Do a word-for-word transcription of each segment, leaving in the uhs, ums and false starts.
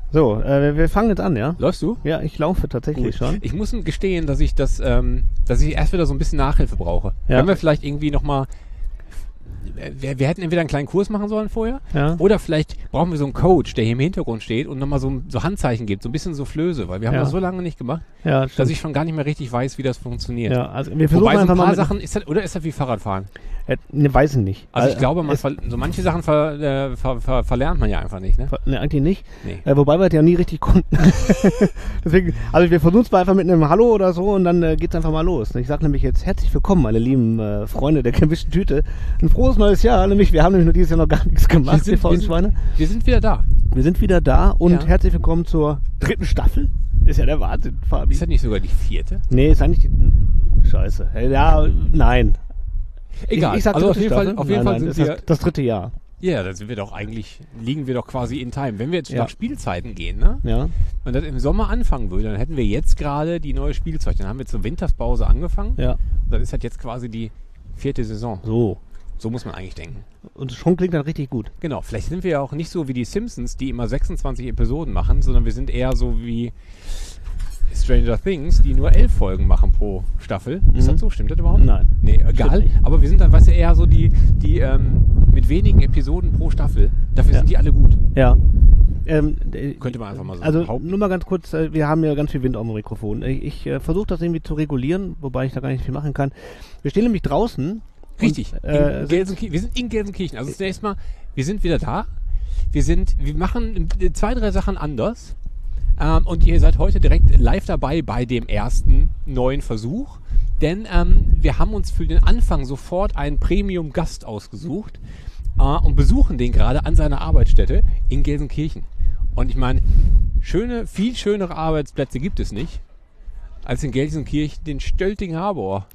So, äh, wir fangen jetzt an, ja? Läufst du? Ja, ich laufe tatsächlich Gut. schon. Ich muss gestehen, dass ich das, ähm, dass ich erst wieder so ein bisschen Nachhilfe brauche. Ja. Können wir vielleicht irgendwie nochmal, wir, wir hätten entweder einen kleinen Kurs machen sollen vorher, Ja. oder vielleicht brauchen wir so einen Coach, der hier im Hintergrund steht und nochmal so, so Handzeichen gibt, so ein bisschen Soufflöse, weil wir haben Ja. das so lange nicht gemacht, Ja, das dass stimmt. ich schon gar nicht mehr richtig weiß, wie das funktioniert. Ja, also wir versuchen Wobei so ein einfach paar mal mit, Sachen, ist das, oder ist das wie Fahrradfahren? äh, ne, weiß ich nicht. Also ich Äh, glaube, man es, ver, so manche Sachen ver, äh, ver, ver, verlernt man ja einfach nicht, ne? ne, eigentlich nicht. Nee. Äh, wobei wir das ja nie richtig konnten. Deswegen, also wir versuchen es mal einfach mit einem Hallo oder so und dann äh, geht's einfach mal los. Ich sage nämlich jetzt herzlich willkommen, meine lieben äh, Freunde der gemischten Tüte. Ein frohes neues Jahr. Nämlich, wir haben nämlich nur dieses Jahr noch gar nichts gemacht, Wir sind- wir wir sind- Schweine. Wir sind wieder da. Wir sind wieder da und Ja. herzlich willkommen zur dritten Staffel. Ist ja der Wahnsinn, Fabi. Ist das nicht sogar die vierte? Nee, ist eigentlich die... Scheiße. Äh, Ja, nein. Egal. Ich, ich sag also auf dritte jeden Fall, Staffel. auf jeden nein, Fall nein, sind ist wir. das, das dritte Jahr. Ja, da sind wir doch eigentlich, liegen wir doch quasi in Time. Wenn wir jetzt Ja. nach Spielzeiten gehen, ne? Ja. Und das im Sommer anfangen würde, dann hätten wir jetzt gerade die neue Spielzeit. Dann haben wir zur Winterspause angefangen. Ja. Und dann ist halt jetzt quasi die vierte Saison. So. So muss man eigentlich denken. Und schon klingt das richtig gut. Genau, vielleicht sind wir ja auch nicht so wie die Simpsons, die immer sechsundzwanzig Episoden machen, sondern wir sind eher so wie Stranger Things, die nur elf Folgen machen pro Staffel. Ist Mhm. das so? Stimmt das überhaupt? Nein. Nee, egal. nicht. Aber wir sind dann, weißt du, eher so die, die ähm, mit wenigen Episoden pro Staffel. Dafür Ja. sind die alle gut. Ja. Ähm, d- Könnte man einfach mal so Also behaupten. nur mal ganz kurz, äh, wir haben ja ganz viel Wind auf dem Mikrofon. Ich, ich äh, versuche das irgendwie zu regulieren, wobei ich da gar nicht viel machen kann. Wir stehen nämlich draußen. Richtig. Und, äh, in Gelsenkirchen. Wir sind in Gelsenkirchen. Also zunächst mal, wir sind wieder da. Wir sind, wir machen äh, zwei, drei Sachen anders. Ähm, und ihr seid heute direkt live dabei bei dem ersten neuen Versuch. Denn ähm, wir haben uns für den Anfang sofort einen Premium-Gast ausgesucht äh, und besuchen den gerade an seiner Arbeitsstätte in Gelsenkirchen. Und ich meine, schöne, viel schönere Arbeitsplätze gibt es nicht, als in Gelsenkirchen den Stölting Harbor.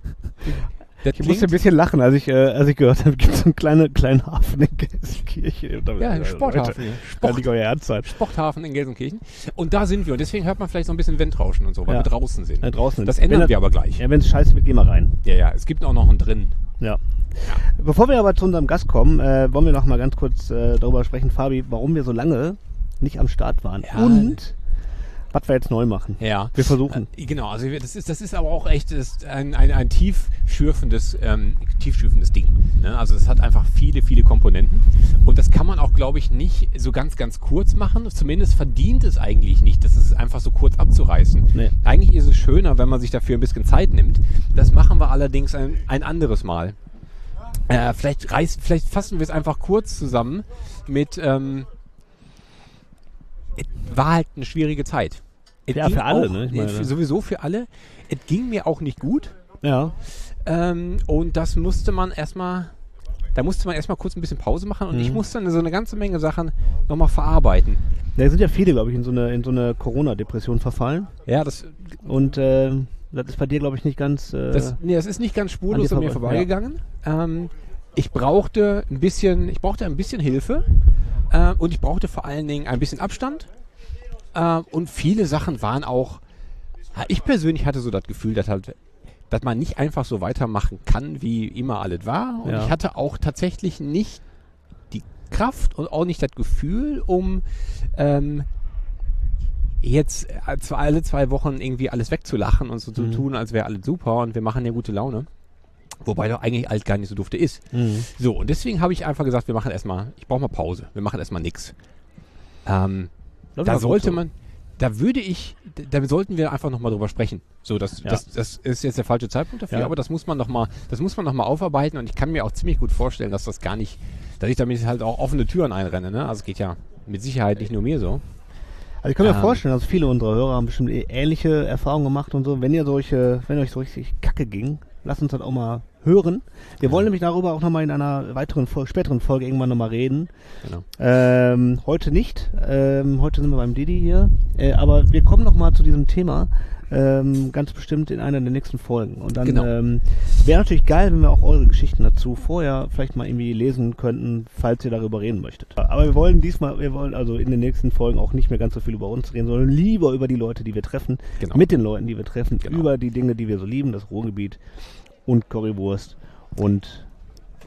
Das Ich musste ein bisschen lachen, als ich, äh, als ich gehört habe, gibt es so einen kleinen, kleinen Hafen in Gelsenkirchen. Ja, ein Sporthafen. Kann Sport, nicht euer Ernst sein. Sporthafen in Gelsenkirchen. Und da sind wir. Und deswegen hört man vielleicht so ein bisschen Wendrauschen und so, weil Ja. wir draußen sind. Ja, draußen. Das ändern Wenn wir aber gleich. Ja, wenn es scheiße wird, geh mal rein. Ja, ja. Es gibt auch noch einen drin. Ja. Bevor wir aber zu unserem Gast kommen, äh, wollen wir noch mal ganz kurz äh, darüber sprechen, Fabi, warum wir so lange nicht am Start waren. Ja. Und was wir jetzt neu machen. Ja. Wir versuchen. Äh, genau. Also wir- das ist, das ist aber auch echt das ist ein, ein, ein tiefschürfendes, ähm, tiefschürfendes Ding. Ne? Also es hat einfach viele, viele Komponenten. Und das kann man auch, glaube ich, nicht so ganz, ganz kurz machen. Zumindest verdient es eigentlich nicht, das ist einfach so kurz abzureißen. Nee. Eigentlich ist es schöner, wenn man sich dafür ein bisschen Zeit nimmt. Das machen wir allerdings ein, ein anderes Mal. Äh, vielleicht, reiß, vielleicht fassen wir es einfach kurz zusammen mit, ähm, es war halt eine schwierige Zeit. Es Ja, ging für alle, auch, ne? Ich äh, meine- für, sowieso für alle. Es ging mir auch nicht gut. Ja. Ähm, und das musste man erstmal, da musste man erstmal kurz ein bisschen Pause machen und Mhm. ich musste dann so eine ganze Menge Sachen nochmal verarbeiten. Da sind ja viele, glaube ich, in so eine, in so eine Corona-Depression verfallen. Ja, das, Und äh, das ist bei dir, glaube ich, nicht ganz... Äh, das, nee, das ist nicht ganz An spurlos dir an mir vorbei, vorbeigegangen. Ähm, ich brauchte ein bisschen, ich brauchte ein bisschen Hilfe äh, und ich brauchte vor allen Dingen ein bisschen Abstand. Äh, und viele Sachen waren auch, ich persönlich hatte so das Gefühl, dass halt, dass man nicht einfach so weitermachen kann, wie immer alles war. Und Ja. ich hatte auch tatsächlich nicht die Kraft und auch nicht das Gefühl, um ähm, jetzt äh, zwei- alle zwei Wochen irgendwie alles wegzulachen und so zu Mhm. tun, als wäre alles super und wir machen ja gute Laune. Wobei doch eigentlich alles gar nicht so dufte ist. Mhm. So, und deswegen habe ich einfach gesagt, wir machen erstmal, ich brauche mal Pause, wir machen erstmal nix. Ähm, Das da war gut sollte so. man, da würde ich, da sollten wir einfach nochmal drüber sprechen. So, das, Ja. das, das ist jetzt der falsche Zeitpunkt dafür, Ja. aber das muss man noch mal, das muss man noch mal aufarbeiten und ich kann mir auch ziemlich gut vorstellen, dass das gar nicht, dass ich damit halt auch offene Türen einrenne, ne? Also es geht ja mit Sicherheit nicht nur mir so. Also ich kann mir Ähm. vorstellen, dass viele unserer Hörer haben bestimmt eh- ähnliche Erfahrungen gemacht und so. Wenn ihr solche, wenn euch so richtig kacke ging, lasst uns das auch mal hören. Wir wollen nämlich darüber auch nochmal in einer weiteren, Fol- späteren Folge irgendwann nochmal reden. Genau. Ähm, heute nicht. Ähm, heute sind wir beim Didi hier. Äh, aber wir kommen nochmal zu diesem Thema. Ähm, ganz bestimmt in einer der nächsten Folgen. Und dann Genau. ähm, wäre natürlich geil, wenn wir auch eure Geschichten dazu vorher vielleicht mal irgendwie lesen könnten, falls ihr darüber reden möchtet. Aber wir wollen diesmal, wir wollen also in den nächsten Folgen auch nicht mehr ganz so viel über uns reden, sondern lieber über die Leute, die wir treffen, Genau. mit den Leuten, die wir treffen, Genau. über die Dinge, die wir so lieben, das Ruhrgebiet und Currywurst und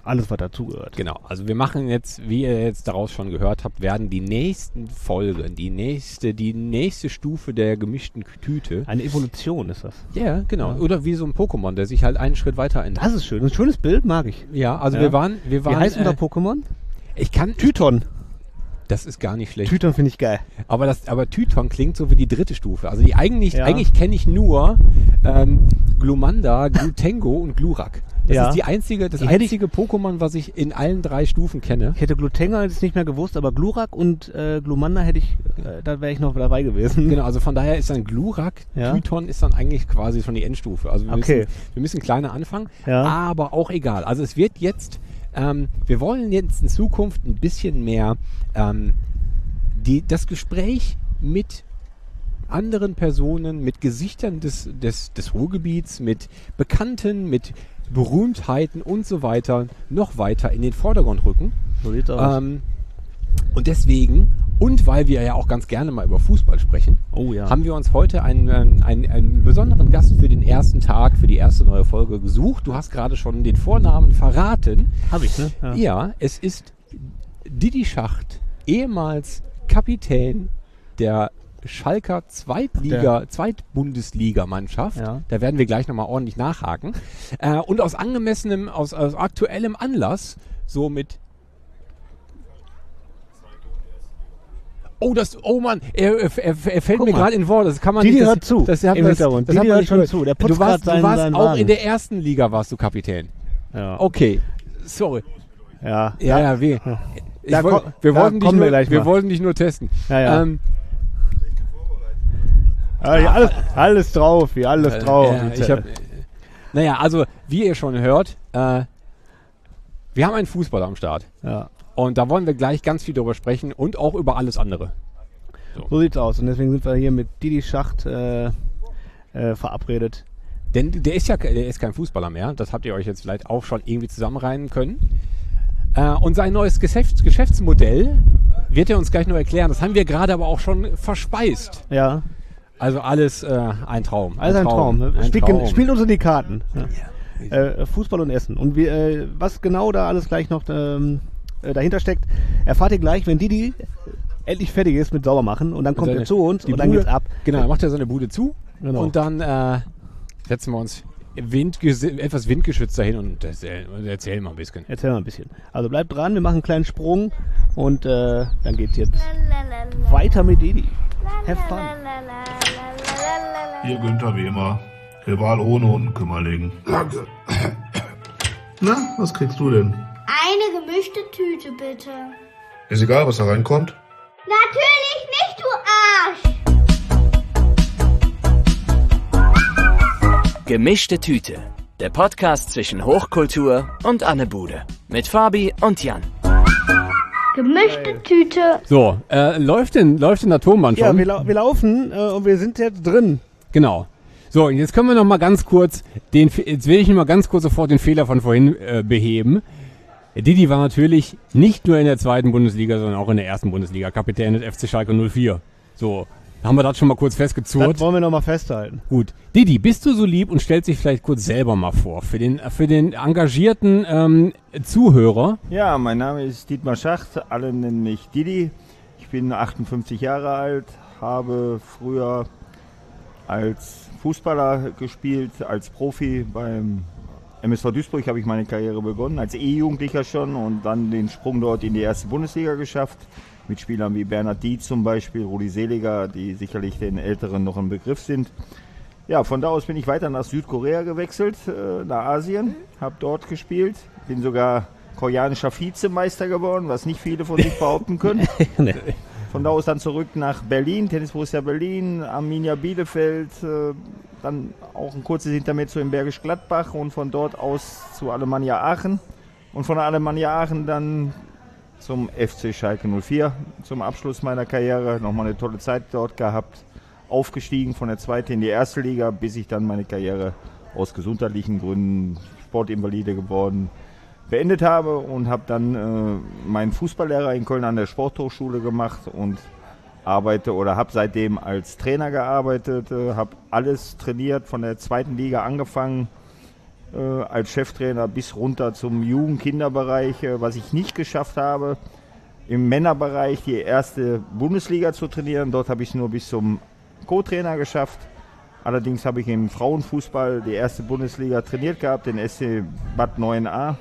Alles, was dazugehört. Genau, also wir machen jetzt, wie ihr jetzt daraus schon gehört habt, werden die nächsten Folgen, die nächste, die nächste Stufe der gemischten Tüte. Eine Evolution ist das. Ja, genau. Ja. Oder wie so ein Pokémon, der sich halt einen Schritt weiter ändert. Das ist schön. Ein schönes Bild, mag ich. Ja, also Ja. wir waren, wir waren. Wie heißt äh, unser Pokémon? Ich kann. Tython. Das ist gar nicht schlecht. Tython finde ich geil. Aber das, aber Tython klingt so wie die dritte Stufe. Also die eigentlich, Ja. eigentlich kenne ich nur ähm, Glumanda, Glutengo und Glurak. Das Ja. ist die einzige, das Die hätte ich- einzige Pokémon, was ich in allen drei Stufen kenne. Ich hätte Glutenga jetzt nicht mehr gewusst, aber Glurak und äh, Glumanda hätte ich, äh, da wäre ich noch dabei gewesen. Genau, also von daher ist dann Glurak, Ja. Tython ist dann eigentlich quasi schon die Endstufe. Also wir, Okay. müssen, wir müssen kleiner anfangen, Ja. aber auch egal. Also es wird jetzt, ähm, wir wollen jetzt in Zukunft ein bisschen mehr ähm, die, das Gespräch mit anderen Personen, mit Gesichtern des, des, des Ruhrgebiets, mit Bekannten, mit Berühmtheiten und so weiter noch weiter in den Vordergrund rücken. So sieht's aus. Ähm, und deswegen, und weil wir ja auch ganz gerne mal über Fußball sprechen, Oh ja. haben wir uns heute einen, einen, einen besonderen Gast für den ersten Tag, für die erste neue Folge gesucht. Du hast gerade schon den Vornamen verraten. Hab ich, ne? Ja, es ist Didi Schacht, ehemals Kapitän der Schalker Zweitliga, Zweitbundesligamannschaft. Ja. Da werden wir gleich nochmal ordentlich nachhaken. Äh, und aus angemessenem, aus, aus aktuellem Anlass, so mit Oh, das, oh Mann, er, er, er, er fällt Guck mir mal. gerade in Wort. Das kann man Didi nicht. Das, hört zu Das, das, im das, Hintergrund. das hat Didi man hört nicht schon gehört. zu. Der Du putzt warst, grad seinen- du warst seinen auch Wagen. in der ersten Liga warst du Kapitän. Ja. Okay, sorry. Ja. Ja, ja, wir, ich Da woll, ko- wir, da wollten dich kommen wir nur, gleich wir mal. wollten dich nur testen. Ja, ja. Ähm, Ja, ja, alles, alles drauf, hier, alles drauf. Äh, ich hab, naja, also wie ihr schon hört, äh, wir haben einen Fußballer am Start. ja. Und da wollen wir gleich ganz viel drüber sprechen und auch über alles andere. So sieht's aus. Und deswegen sind wir hier mit Didi Schacht äh, äh, verabredet. Denn der ist ja der ist kein Fußballer mehr. Das habt ihr euch jetzt vielleicht auch schon irgendwie zusammenreihen können. Äh, und sein neues Geschäfts- Geschäftsmodell wird er uns gleich noch erklären. Das haben wir gerade aber auch schon verspeist. Ja, Also alles äh, ein Traum. alles ein Traum. ne? Ein Spielt, Traum. spielt uns in die Karten. Ja. Äh, Fußball und Essen. Und wir, äh, was genau da alles gleich noch ähm, äh, dahinter steckt, erfahrt ihr gleich, wenn Didi endlich fertig ist mit Saubermachen. Und dann kommt seine- er zu uns die und dann Bude- geht's ab. Genau, dann macht er seine Bude zu Genau. und dann äh, setzen wir uns windges- etwas windgeschützt dahin und erzählen, und erzählen mal ein bisschen. Erzähl mal ein bisschen. Also bleibt dran, wir machen einen kleinen Sprung und äh, dann geht's jetzt weiter mit Didi. Have fun. Hier Günther wie immer. Rival ohne und ein Kümmerling. Danke. Na, was kriegst du denn? Eine gemischte Tüte, bitte. Ist egal, was da reinkommt. Natürlich nicht, du Arsch! Gemischte Tüte. Der Podcast zwischen Hochkultur und Anne Bude. Mit Fabi und Jan. Gemischte Tüte. So, äh, läuft denn, läuft denn der Tonband Ja, schon? wir, lau wir laufen äh, und wir sind jetzt drin. Genau. So, und jetzt können wir noch mal ganz kurz den, Fe- jetzt will ich noch mal ganz kurz sofort den Fehler von vorhin äh, beheben. Didi war natürlich nicht nur in der zweiten Bundesliga, sondern auch in der ersten Bundesliga Kapitän des F C Schalke null vier. So, haben wir das schon mal kurz Das festgezurrt. wollen wir noch mal festhalten. Gut. Didi, bist du so lieb und stellst dich vielleicht kurz selber mal vor für den, für den engagierten ähm, Zuhörer. Ja, mein Name ist Dietmar Schacht, alle nennen mich Didi. Ich bin achtundfünfzig Jahre alt, habe früher als Fußballer gespielt, als Profi beim M S V Duisburg habe ich meine Karriere begonnen, als E-Jugendlicher schon und dann den Sprung dort in die erste Bundesliga geschafft. Mit Spielern wie Bernhard Dietz zum Beispiel, Rudi Seliger, die sicherlich den Älteren noch ein Begriff sind. Ja, von da aus bin ich weiter nach Südkorea gewechselt, äh, nach Asien, habe dort gespielt, bin sogar koreanischer Vizemeister geworden, was nicht viele von sich behaupten können. Von da aus dann zurück nach Berlin, Tennis Borussia Berlin, Arminia Bielefeld, äh, dann auch ein kurzes Intermezzo in Bergisch Gladbach und von dort aus zu Alemannia Aachen und von Alemannia Aachen dann zum F C Schalke null vier zum Abschluss meiner Karriere. Nochmal eine tolle Zeit dort gehabt, aufgestiegen von der zweiten in die erste Liga, bis ich dann meine Karriere aus gesundheitlichen Gründen Sportinvalide geworden beendet habe und habe dann äh, meinen Fußballlehrer in Köln an der Sporthochschule gemacht und arbeite oder habe seitdem als Trainer gearbeitet, äh, habe alles trainiert, von der zweiten Liga angefangen, äh, als Cheftrainer bis runter zum Jugend-Kinderbereich, äh, was ich nicht geschafft habe, im Männerbereich die erste Bundesliga zu trainieren. Dort habe ich es nur bis zum Co-Trainer geschafft. Allerdings habe ich im Frauenfußball die erste Bundesliga trainiert gehabt, den S C Bad neun a.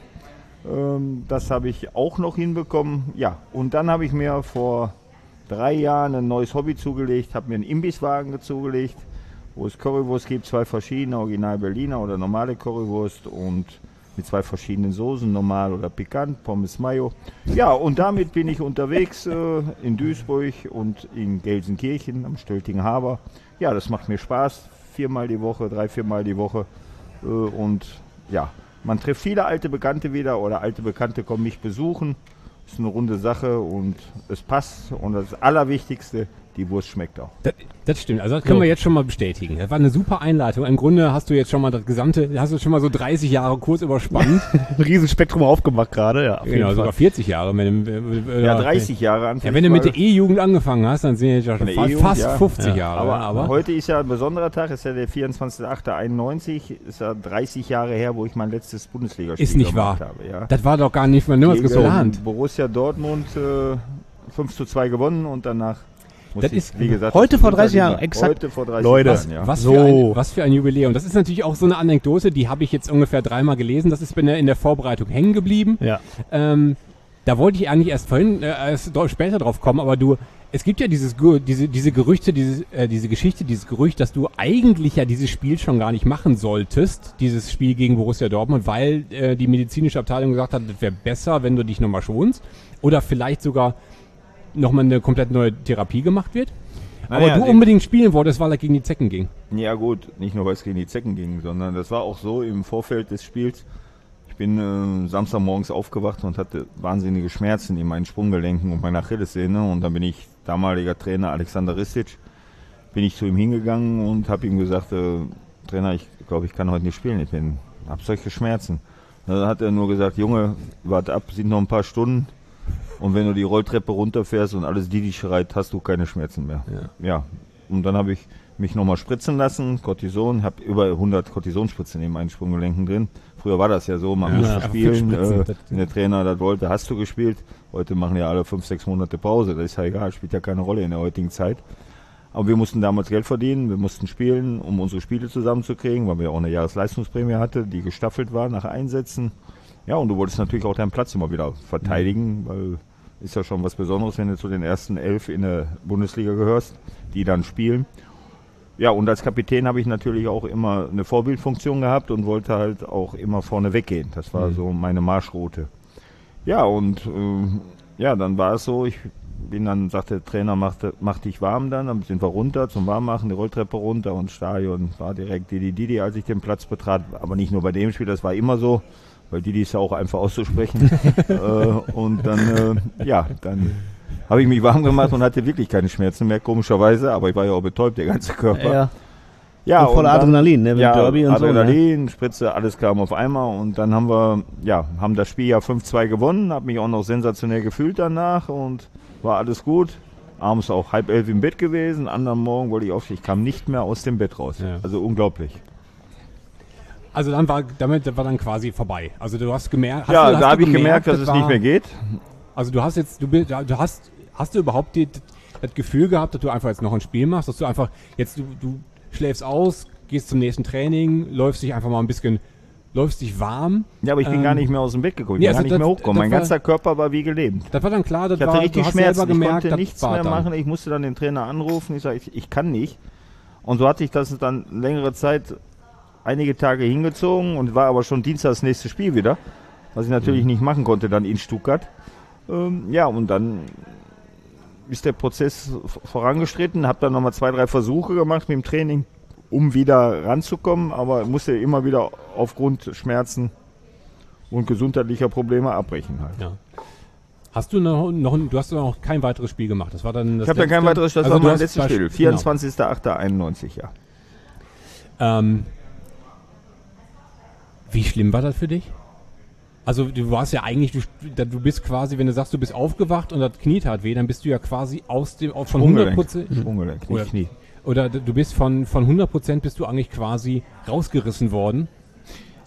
Ähm, das habe ich auch noch hinbekommen. Ja, und dann habe ich mir vor drei Jahren ein neues Hobby zugelegt, habe mir einen Imbisswagen zugelegt, wo es Currywurst gibt, zwei verschiedene, Original Berliner oder normale Currywurst und mit zwei verschiedenen Soßen, normal oder pikant, Pommes Mayo. Ja, und damit bin ich unterwegs äh, in Duisburg und in Gelsenkirchen am Stöltinger Haber. Ja, das macht mir Spaß, viermal die Woche, drei, viermal die Woche. Äh, und ja, man trifft viele alte Bekannte wieder oder alte Bekannte kommen mich besuchen. Das ist eine runde Sache und es passt. Und das Allerwichtigste, die Wurst schmeckt auch. Das, das stimmt, also das können So. wir jetzt schon mal bestätigen. Das war eine super Einleitung. Im Grunde hast du jetzt schon mal das gesamte, hast du schon mal so dreißig Jahre kurz überspannt. Ein Riesenspektrum aufgemacht gerade, ja. auf jeden Genau, Fall. sogar vierzig Jahre. Wenn, du- äh, Ja, dreißig Jahre an. Ja, wenn du mit der E-Jugend angefangen hast, dann sind jetzt ja schon der fa- E-Jugend, fast ja. fünfzig Ja. Jahre. Aber, aber heute ist ja ein besonderer Tag, ist ja der vierundzwanzigster achter einundneunzig, ist ja dreißig Jahre her, wo ich mein letztes Bundesligaspiel ist nicht gemacht wahr. habe. Ja. Das war doch gar nicht mal nur was Gegen geplant. Borussia Dortmund äh, fünf zu zwei gewonnen und danach muss Das ich, ist wie gesagt, heute das vor dreißig Winterliga- Jahren, exakt. Heute vor dreißig Leute, Jahren, ja. Was, So. für ein, was für ein Jubiläum. Das ist natürlich auch so eine Anekdote, die habe ich jetzt ungefähr dreimal gelesen. Das ist in der, in der Vorbereitung hängen geblieben. Ja. Ähm, da wollte ich eigentlich erst vorhin, äh, erst do- später drauf kommen, aber du, es gibt ja dieses, Gu- diese, diese Gerüchte, diese, äh, diese Geschichte, dieses Gerücht, dass du eigentlich ja dieses Spiel schon gar nicht machen solltest, dieses Spiel gegen Borussia Dortmund, weil äh, die medizinische Abteilung gesagt hat, das wäre besser, wenn du dich nochmal schonst. Oder vielleicht sogar nochmal eine komplett neue Therapie gemacht wird. Aber Naja, du die- unbedingt spielen wolltest, weil er gegen die Zecken ging. Ja gut, nicht nur weil es gegen die Zecken ging, sondern das war auch so im Vorfeld des Spiels. Ich bin äh, Samstagmorgens aufgewacht und hatte wahnsinnige Schmerzen in meinen Sprunggelenken und meiner Achillessehne. Und dann bin ich, damaliger Trainer Alexander Ristic, bin ich zu ihm hingegangen und habe ihm gesagt, äh, Trainer, ich glaube, ich kann heute nicht spielen, ich bin, habe solche Schmerzen. Dann hat er nur gesagt, Junge, warte ab, sind noch ein paar Stunden. Und wenn du die Rolltreppe runterfährst und alles Didi schreit, hast du keine Schmerzen mehr. Ja. ja. Und dann habe ich mich nochmal spritzen lassen, Cortison, habe über hundert Cortisonspritzen in meinen Sprunggelenken drin. Früher war das ja so, man Ja, musste einfach spielen, viel Spritzen, äh, das- wenn der Trainer das wollte, hast du gespielt. Heute machen ja alle fünf, sechs Monate Pause, das ist ja egal, spielt ja keine Rolle in der heutigen Zeit. Aber wir mussten damals Geld verdienen, wir mussten spielen, um unsere Spiele zusammenzukriegen, weil wir auch eine Jahresleistungsprämie hatten, die gestaffelt war nach Einsätzen. Ja, und du wolltest natürlich auch deinen Platz immer wieder verteidigen, weil ist ja schon was Besonderes, wenn du zu den ersten elf in der Bundesliga gehörst, die dann spielen. Ja, und als Kapitän habe ich natürlich auch immer eine Vorbildfunktion gehabt und wollte halt auch immer vorne weggehen. Das war so meine Marschroute. Ja, und äh, ja, dann war es so, ich bin dann, sagte der Trainer, mach, mach dich warm dann, dann sind wir runter zum Warmmachen, die Rolltreppe runter und Stadion war direkt Didi Didi, als ich den Platz betrat, aber nicht nur bei dem Spiel, das war immer so, weil Didi ist ja auch einfach auszusprechen. äh, und dann, äh, ja, dann habe ich mich warm gemacht und hatte wirklich keine Schmerzen mehr, komischerweise, aber ich war ja auch betäubt, der ganze Körper. Ja. Ja, Und voller dann- Adrenalin, ne, mit ja, Derby und so, ne? Adrenalin, Spritze, alles kam auf einmal und dann haben wir, ja, haben das Spiel ja fünf zwei gewonnen, habe mich auch noch sensationell gefühlt danach und war alles gut. Abends auch halb elf im Bett gewesen, anderen Morgen wollte ich aufstehen, ich kam nicht mehr aus dem Bett raus. Ja. Also unglaublich. Also dann war, damit war dann quasi vorbei. Also du hast gemerkt, hast ja, du, hast da du habe ich gemerkt, dass es war- nicht mehr geht. Also du hast jetzt, du, bist- du hast, hast du überhaupt die, das Gefühl gehabt, dass du einfach jetzt noch ein Spiel machst, dass du einfach jetzt, du, du schläfst aus, gehst zum nächsten Training, läufst dich einfach mal ein bisschen, läufst dich warm. Ja, aber ich bin Ähm, gar nicht mehr aus dem Bett gekommen, ich nee, bin also gar nicht mehr das- hochgekommen. das Mein war- ganzer Körper war wie gelähmt. Das war dann klar, das Ich hatte war, richtig du hast Schmerzen, selber ich gemerkt, konnte das nichts war mehr dann. machen. Ich musste dann den Trainer anrufen, ich sage, ich, ich kann nicht. Und so hatte ich das dann längere Zeit, einige Tage hingezogen und war aber schon Dienstag das nächste Spiel wieder, was ich natürlich nicht machen konnte dann in Stuttgart. Ähm, ja, und dann ist der Prozess v- vorangeschritten, habe dann nochmal zwei, drei Versuche gemacht mit dem Training, um wieder ranzukommen, aber musste immer wieder aufgrund Schmerzen und gesundheitlicher Probleme abbrechen halt. Ja. Hast du noch, noch, du hast noch kein weiteres Spiel gemacht. Das war dann das Ich habe dann kein letzte- weiteres, das also war du mein hast letztes bei- Spiel, genau. vierundzwanzigster achter einundneunzig, ja. Ähm, wie schlimm war das für dich? Also du warst ja eigentlich, du, du bist quasi, wenn du sagst, du bist aufgewacht und das Knie tat weh, dann bist du ja quasi aus dem, von hundert Prozent, Sprunggelenk, Oder- nicht Knie. oder du bist von, von hundert Prozent bist du eigentlich quasi rausgerissen worden.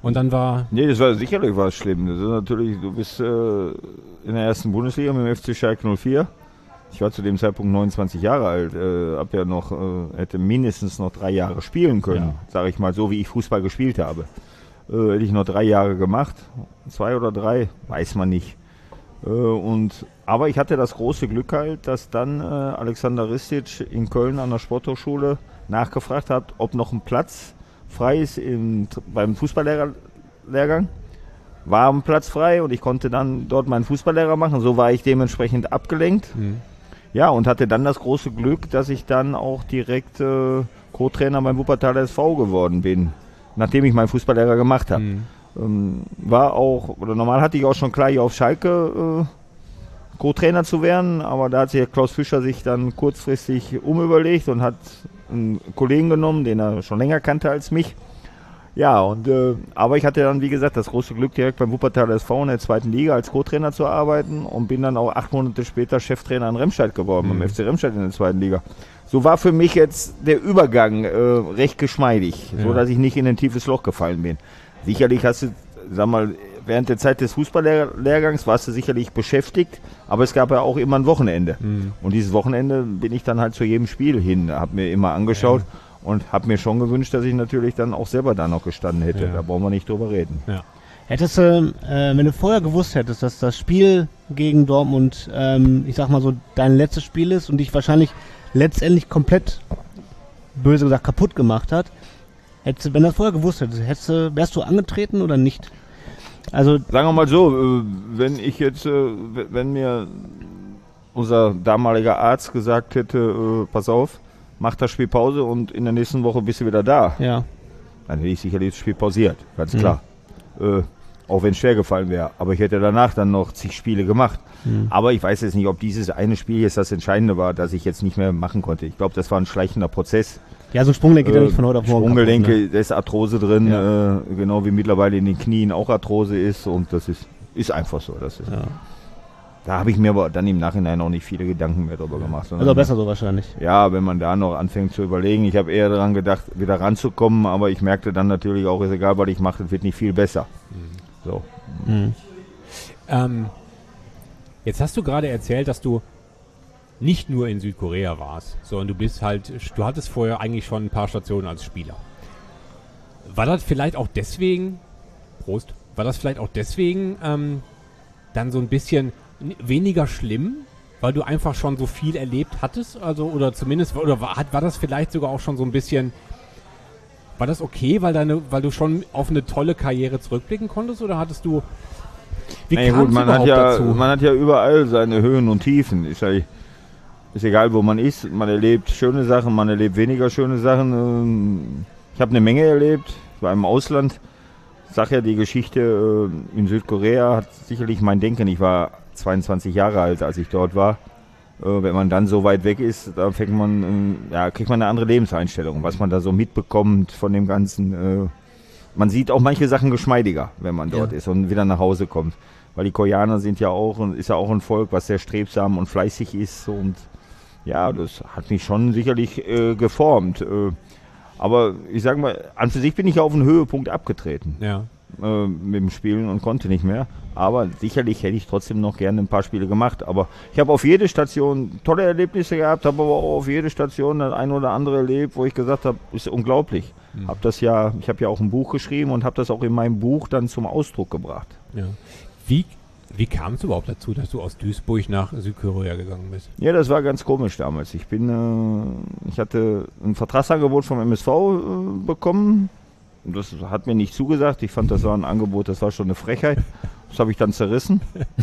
Und dann war... Nee, das war sicherlich was schlimm. Das ist natürlich, du bist äh, in der ersten Bundesliga mit dem F C Schalke null vier. Ich war zu dem Zeitpunkt neunundzwanzig Jahre alt, äh, hab ja noch, äh, hätte mindestens noch drei Jahre spielen können, ja. Sage ich mal, so wie ich Fußball gespielt habe. Äh, hätte ich noch drei Jahre gemacht, zwei oder drei, weiß man nicht. Äh, und, aber ich hatte das große Glück halt, dass dann äh, Alexander Ristic in Köln an der Sporthochschule nachgefragt hat, ob noch ein Platz frei ist im, beim Fußballlehrgang. War ein Platz frei und ich konnte dann dort meinen Fußballlehrer machen. So war ich dementsprechend abgelenkt. Mhm. Ja, und hatte dann das große Glück, dass ich dann auch direkt äh, Co-Trainer beim Wuppertaler S V geworden bin, nachdem ich meinen Fußballlehrer gemacht habe. Mhm. Ähm, war auch, oder normal hatte ich auch schon klar, hier auf Schalke äh, Co-Trainer zu werden, aber da hat sich Klaus Fischer sich dann kurzfristig umüberlegt und hat einen Kollegen genommen, den er schon länger kannte als mich. Ja, und äh, aber ich hatte dann, wie gesagt, das große Glück, direkt beim Wuppertaler S V in der zweiten Liga als Co-Trainer zu arbeiten und bin dann auch acht Monate später Cheftrainer in Remscheid geworden, mhm. beim F C Remscheid in der zweiten Liga. So war für mich jetzt der Übergang äh, recht geschmeidig, ja. So dass ich nicht in ein tiefes Loch gefallen bin. Sicherlich hast du, sag mal, während der Zeit des Fußballlehrgangs warst du sicherlich beschäftigt, aber es gab ja auch immer ein Wochenende. Mhm. Und dieses Wochenende bin ich dann halt zu jedem Spiel hin, habe mir immer angeschaut. Ja. Und habe mir schon gewünscht, dass ich natürlich dann auch selber da noch gestanden hätte. Ja. Da brauchen wir nicht drüber reden. Ja. Hättest du, äh, wenn du vorher gewusst hättest, dass das Spiel gegen Dortmund, ähm, ich sag mal so, dein letztes Spiel ist und dich wahrscheinlich letztendlich komplett, böse gesagt, kaputt gemacht hat, hättest du, wenn du das vorher gewusst hättest, hättest du, wärst du angetreten oder nicht? Also sagen wir mal so, wenn ich jetzt, wenn mir unser damaliger Arzt gesagt hätte, pass auf, mach das Spiel Pause und in der nächsten Woche bist du wieder da. Ja. Dann hätte ich sicherlich das Spiel pausiert, ganz mhm. klar. Äh, auch wenn es schwer gefallen wäre. Aber ich hätte danach dann noch zig Spiele gemacht. Mhm. Aber ich weiß jetzt nicht, ob dieses eine Spiel jetzt das Entscheidende war, dass ich jetzt nicht mehr machen konnte. Ich glaube, das war ein schleichender Prozess. Ja, so ein Sprunggelenk geht ja nicht von heute auf morgen. Sprunggelenke, kaputt, ne? Da ist Arthrose drin, ja. äh, genau wie mittlerweile in den Knien auch Arthrose ist. Und das ist, ist einfach so. Das ist, ja. Da habe ich mir aber dann im Nachhinein auch nicht viele Gedanken mehr drüber gemacht. Also besser so wahrscheinlich. Ja, wenn man da noch anfängt zu überlegen. Ich habe eher daran gedacht, wieder ranzukommen, aber ich merkte dann natürlich auch, ist egal, was ich mache, das wird nicht viel besser. Mhm. So. Mhm. Ähm, jetzt hast du gerade erzählt, dass du nicht nur in Südkorea warst, sondern du bist halt, du hattest vorher eigentlich schon ein paar Stationen als Spieler. War das vielleicht auch deswegen, Prost, war das vielleicht auch deswegen ähm, dann so ein bisschen weniger schlimm, weil du einfach schon so viel erlebt hattest, also oder zumindest oder war, war das vielleicht sogar auch schon so ein bisschen, war das okay, weil deine, weil du schon auf eine tolle Karriere zurückblicken konntest, oder hattest du, wie naja, kam's gut, man überhaupt hat ja, dazu? Man hat ja überall seine Höhen und Tiefen. Ist, ja, ist egal, wo man ist. Man erlebt schöne Sachen, man erlebt weniger schöne Sachen. Ich habe eine Menge erlebt. Ich war im Ausland. Ich sage ja, die Geschichte in Südkorea hat sicherlich mein Denken. Ich war zweiundzwanzig Jahre alt, als ich dort war. Wenn man dann so weit weg ist, da fängt man, ja, kriegt man eine andere Lebenseinstellung, was man da so mitbekommt von dem Ganzen. Man sieht auch manche Sachen geschmeidiger, wenn man dort ja. ist und wieder nach Hause kommt. Weil die Koreaner sind ja auch, ist ja auch ein Volk, was sehr strebsam und fleißig ist. Und ja, das hat mich schon sicherlich äh, geformt. Äh, aber ich sage mal, an für sich bin ich ja auf den Höhepunkt abgetreten. Ja. Äh, mit dem Spielen und konnte nicht mehr. Aber sicherlich hätte ich trotzdem noch gerne ein paar Spiele gemacht. Aber ich habe auf jede Station tolle Erlebnisse gehabt, habe aber auch auf jede Station das ein oder andere erlebt, wo ich gesagt habe, ist unglaublich. Mhm. Hab das ja, ich habe ja auch ein Buch geschrieben und habe das auch in meinem Buch dann zum Ausdruck gebracht. Ja. Wie, wie kam es überhaupt dazu, dass du aus Duisburg nach Südkorea gegangen bist? Ja, das war ganz komisch damals. Ich bin, äh, ich hatte ein Vertragsangebot vom M S V äh, bekommen. Das hat mir nicht zugesagt. Ich fand, das war ein Angebot, das war schon eine Frechheit. Das habe ich dann zerrissen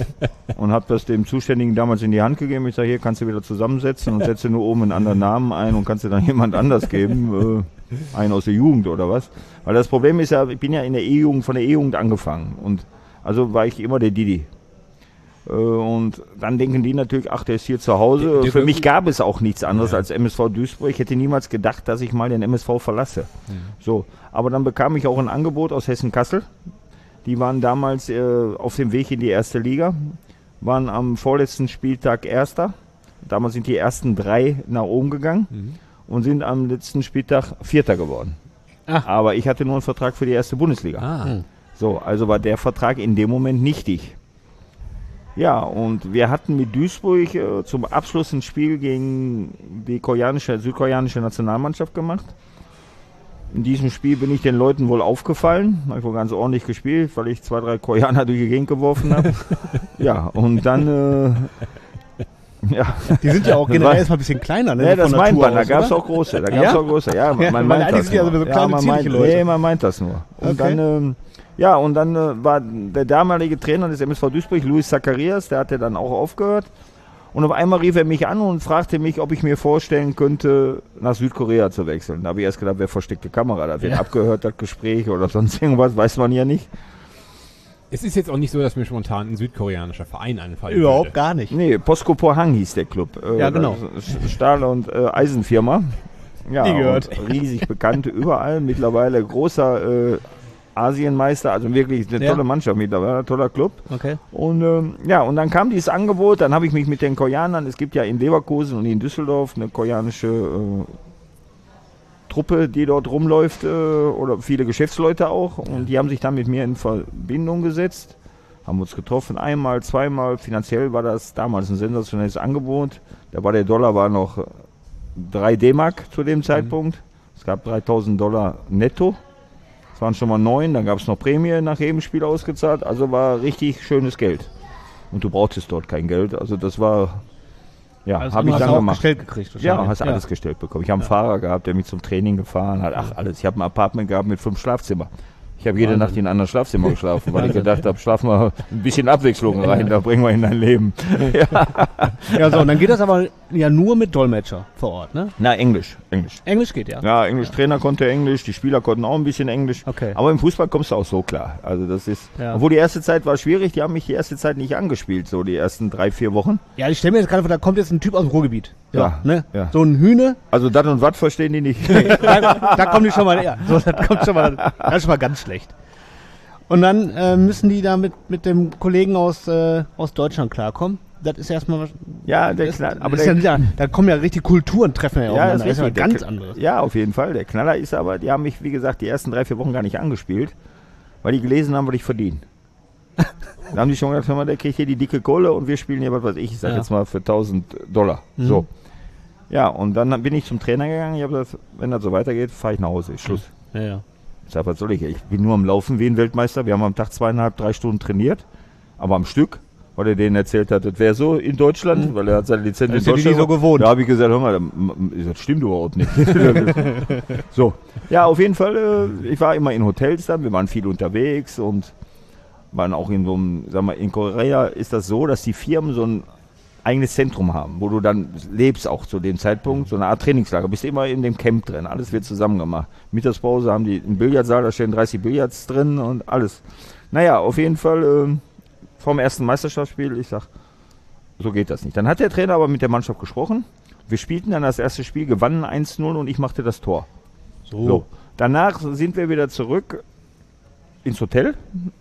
und habe das dem Zuständigen damals in die Hand gegeben. Ich sage, hier kannst du wieder zusammensetzen und setze nur oben einen anderen Namen ein und kannst du dann jemand anders geben, äh, einen aus der Jugend oder was. Weil das Problem ist ja, ich bin ja in der E-Jugend, von der E-Jugend angefangen und also war ich immer der Didi. Äh, und dann denken die natürlich, ach, der ist hier zu Hause. Der, der Für mich gab es auch nichts anderes ja. als M S V Duisburg. Ich hätte niemals gedacht, dass ich mal den M S V verlasse. Mhm. So, aber dann bekam ich auch ein Angebot aus Hessen-Kassel. Die waren damals äh, auf dem Weg in die erste Liga, waren am vorletzten Spieltag Erster. Damals sind die ersten drei nach oben gegangen mhm. und sind am letzten Spieltag Vierter geworden. Ach. Aber ich hatte nur einen Vertrag für die erste Bundesliga. Ah. So, also war der Vertrag in dem Moment nichtig. Ja, und wir hatten mit Duisburg äh, zum Abschluss ein Spiel gegen die koreanische, südkoreanische Nationalmannschaft gemacht. In diesem Spiel bin ich den Leuten wohl aufgefallen. Habe ich wohl ganz ordentlich gespielt, weil ich zwei, drei Koreaner durch die Gegend geworfen habe. Ja, und dann... Äh, ja. Die sind ja auch generell erstmal ein bisschen kleiner, ne? Ja, das von meint Natur man, da aus, gab es oder? auch große. Da gab es Ja? auch große, ja. Man, Ja, man weil meint eigentlich das sind ja nur. so Ja, kleine, man meint, zierliche Leute. nee, man meint das nur. Und Okay. dann, ähm, ja, und dann äh, war der damalige Trainer des M S V Duisburg, Luis Zacharias, der hatte dann auch aufgehört. Und auf einmal rief er mich an und fragte mich, ob ich mir vorstellen könnte, nach Südkorea zu wechseln. Da habe ich erst gedacht, wer versteckte Kamera, da wird Ja. abgehört, das Gespräch oder sonst irgendwas, weiß man ja nicht. Es ist jetzt auch nicht so, dass mir spontan ein südkoreanischer Verein einfallen Überhaupt würde. gar nicht. Nee, Posco Pohang hieß der Club. Äh, Ja, genau. Stahl- und äh, Eisenfirma. Ja, Nie gehört. und riesig bekannt überall. Mittlerweile großer äh, Asienmeister, also wirklich eine Ja. tolle Mannschaft mittlerweile, toller Club. Okay. Und ähm, ja, und dann kam dieses Angebot, dann habe ich mich mit den Koreanern, es gibt ja in Leverkusen und in Düsseldorf eine koreanische äh, Truppe, die dort rumläuft, äh, oder viele Geschäftsleute auch, und die haben sich dann mit mir in Verbindung gesetzt, haben uns getroffen, einmal, zweimal, finanziell war das damals ein sensationelles Angebot, da war der Dollar war noch drei D-Mark zu dem Zeitpunkt, mhm. Es gab dreitausend Dollar netto. Es waren schon mal neun, dann gab es noch Prämie nach jedem Spiel ausgezahlt, also war richtig schönes Geld. Und du brauchtest dort kein Geld, also das war, ja, Also habe ich hast dann du auch gemacht. gestellt gekriegt Ja, wahrscheinlich. hast alles gestellt bekommen. Ich habe einen Fahrer gehabt, der mich zum Training gefahren hat, ach alles. Ich habe ein Apartment gehabt mit fünf Schlafzimmern. Ich habe jede Wahnsinn. Nacht in einem anderen Schlafzimmer geschlafen, weil ich Wahnsinn. gedacht habe, schlafen wir ein bisschen Abwechslung rein, da bringen wir in dein Leben. Ja. Ja, so, und dann geht das aber ja nur mit Dolmetscher vor Ort, ne? Na, Englisch, Englisch. Englisch geht, ja? Ja, Englisch, Trainer konnte Englisch, die Spieler konnten auch ein bisschen Englisch. Okay. Aber im Fußball kommst du auch so klar. Also das ist, Ja. obwohl die erste Zeit war schwierig, die haben mich die erste Zeit nicht angespielt, so die ersten drei, vier Wochen. Ja, ich stelle mir jetzt gerade vor, da kommt jetzt ein Typ aus dem Ruhrgebiet. Ja, Ne? ja. So ein Hühne, Also das und was verstehen die nicht. da, da kommen die schon mal her. So, das kommt schon mal, das ist schon mal ganz schlecht. Und dann äh, müssen die da mit, mit dem Kollegen aus, äh, aus Deutschland klarkommen. Das ist erstmal was. Ja, der das, Knall, das aber ist der, ja, wieder- da kommen ja richtig Kulturen, treffen ja, Ja, aufeinander. das Das ist ja richtig. was ganz Der- anderes. Ja, auf jeden Fall. Der Knaller ist aber, die haben mich, wie gesagt, die ersten drei, vier Wochen gar nicht angespielt, weil die gelesen haben, was ich verdiene. Da haben die schon gesagt, hör mal, der kriegt hier die dicke Kohle und wir spielen hier, was weiß ich, ich sag Ja. jetzt mal für tausend Dollar. Mhm. So. Ja, und dann bin ich zum Trainer gegangen. Ich habe gesagt, wenn das so weitergeht, fahre ich nach Hause. Ist Schluss. Ja, ja. Ich sag, was soll ich? Ich bin nur am Laufen wie ein Weltmeister. Wir haben am Tag zweieinhalb, drei Stunden trainiert, aber am Stück, weil er denen erzählt hat, das wäre so in Deutschland, Mhm. weil er hat seine Lizenz in Das sind die Deutschland. nie so gewohnt. Da habe ich gesagt, hör mal, das stimmt überhaupt nicht. So, ja, auf jeden Fall, äh, ich war immer in Hotels dann, wir waren viel unterwegs und waren auch in so einem, sag mal, in Korea ist das so, dass die Firmen so ein eigenes Zentrum haben, wo du dann lebst auch zu dem Zeitpunkt, so eine Art Trainingslager, bist immer in dem Camp drin, alles wird zusammen gemacht. Mittagspause haben die einen Billardsaal, da stehen dreißig Billards drin und alles. Naja, auf jeden Fall ähm, vom ersten Meisterschaftsspiel, ich sag, so geht das nicht. Dann hat der Trainer aber mit der Mannschaft gesprochen, wir spielten dann das erste Spiel, gewannen eins null und ich machte das Tor. So. So. Danach sind wir wieder zurück ins Hotel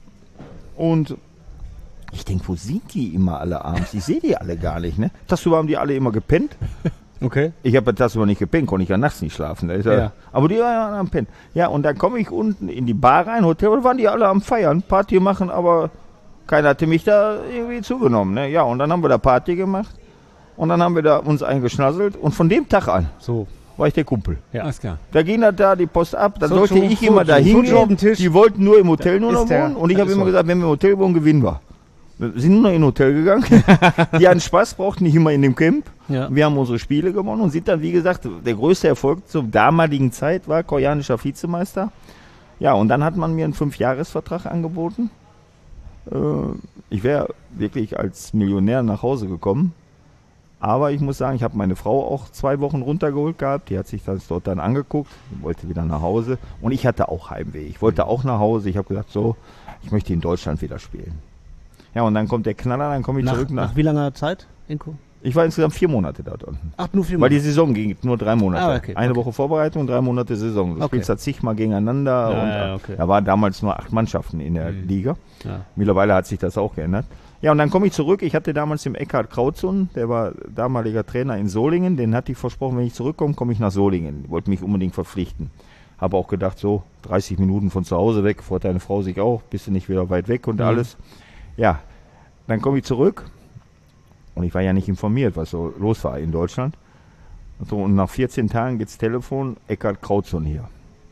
und ich denke, wo sind die immer alle abends? Ich sehe die alle gar nicht, ne? Tagsüber haben die alle immer gepennt. Okay. Ich habe tagsüber nicht gepennt, konnte ich ja nachts nicht schlafen. Da ist ja. Ja. Aber die waren am Pennen. Ja, und dann komme ich unten in die Bar rein, Hotel, und waren die alle am Feiern, Party machen, aber keiner hatte mich da irgendwie zugenommen, ne? Ja, und dann haben wir da Party gemacht und dann haben wir da uns eingeschnasselt und von dem Tag an So. war ich der Kumpel. Ja. Alles klar. Da ging das da die Post ab, dann So, sollte so, ich so, immer so, da so, hingehen. so auf den Tisch. Die wollten nur im Hotel nur Da noch ist der- wohnen und ich das habe ist immer so. gesagt, wenn wir im Hotel wohnen, gewinnen wir. Wir sind nur noch in ein Hotel gegangen. Die hatten Spaß, brauchten nicht immer in dem Camp. Ja. Wir haben unsere Spiele gewonnen und sind dann, wie gesagt, der größte Erfolg zur damaligen Zeit war koreanischer Vizemeister. Ja, und dann hat man mir einen Fünfjahresvertrag angeboten. Äh, ich wäre wirklich als Millionär nach Hause gekommen. Aber ich muss sagen, ich habe meine Frau auch zwei Wochen runtergeholt gehabt. Die hat sich das dort dann angeguckt, wollte wieder nach Hause. Und ich hatte auch Heimweh. Ich wollte auch nach Hause. Ich habe gesagt, so, ich möchte in Deutschland wieder spielen. Ja, und dann kommt der Knaller, dann komme ich Nach, zurück nach... nach wie langer Zeit, Inko? Ich war insgesamt vier Monate dort unten. Ach, nur vier Weil die Monate. Saison ging nur drei Monate. Ah, okay, Eine okay. Woche Vorbereitung, drei Monate Saison. Du Okay. spielst da zigmal gegeneinander. Ja, und, ja, okay. Da waren damals nur acht Mannschaften in der Mhm. Liga. Ja. Mittlerweile hat sich das auch geändert. Ja, und dann komme ich zurück. Ich hatte damals den Eckhard Krautzun, der war damaliger Trainer in Solingen. Den hatte ich versprochen, wenn ich zurückkomme, komme ich nach Solingen. Die wollten mich unbedingt verpflichten. Habe auch gedacht, so dreißig Minuten von zu Hause weg, freut deine Frau sich auch, bist du nicht wieder weit weg und Mhm. alles. Ja, dann komme ich zurück und ich war ja nicht informiert, was so los war in Deutschland. So, und nach vierzehn Tagen geht's Telefon, Eckhard Krautzon hier.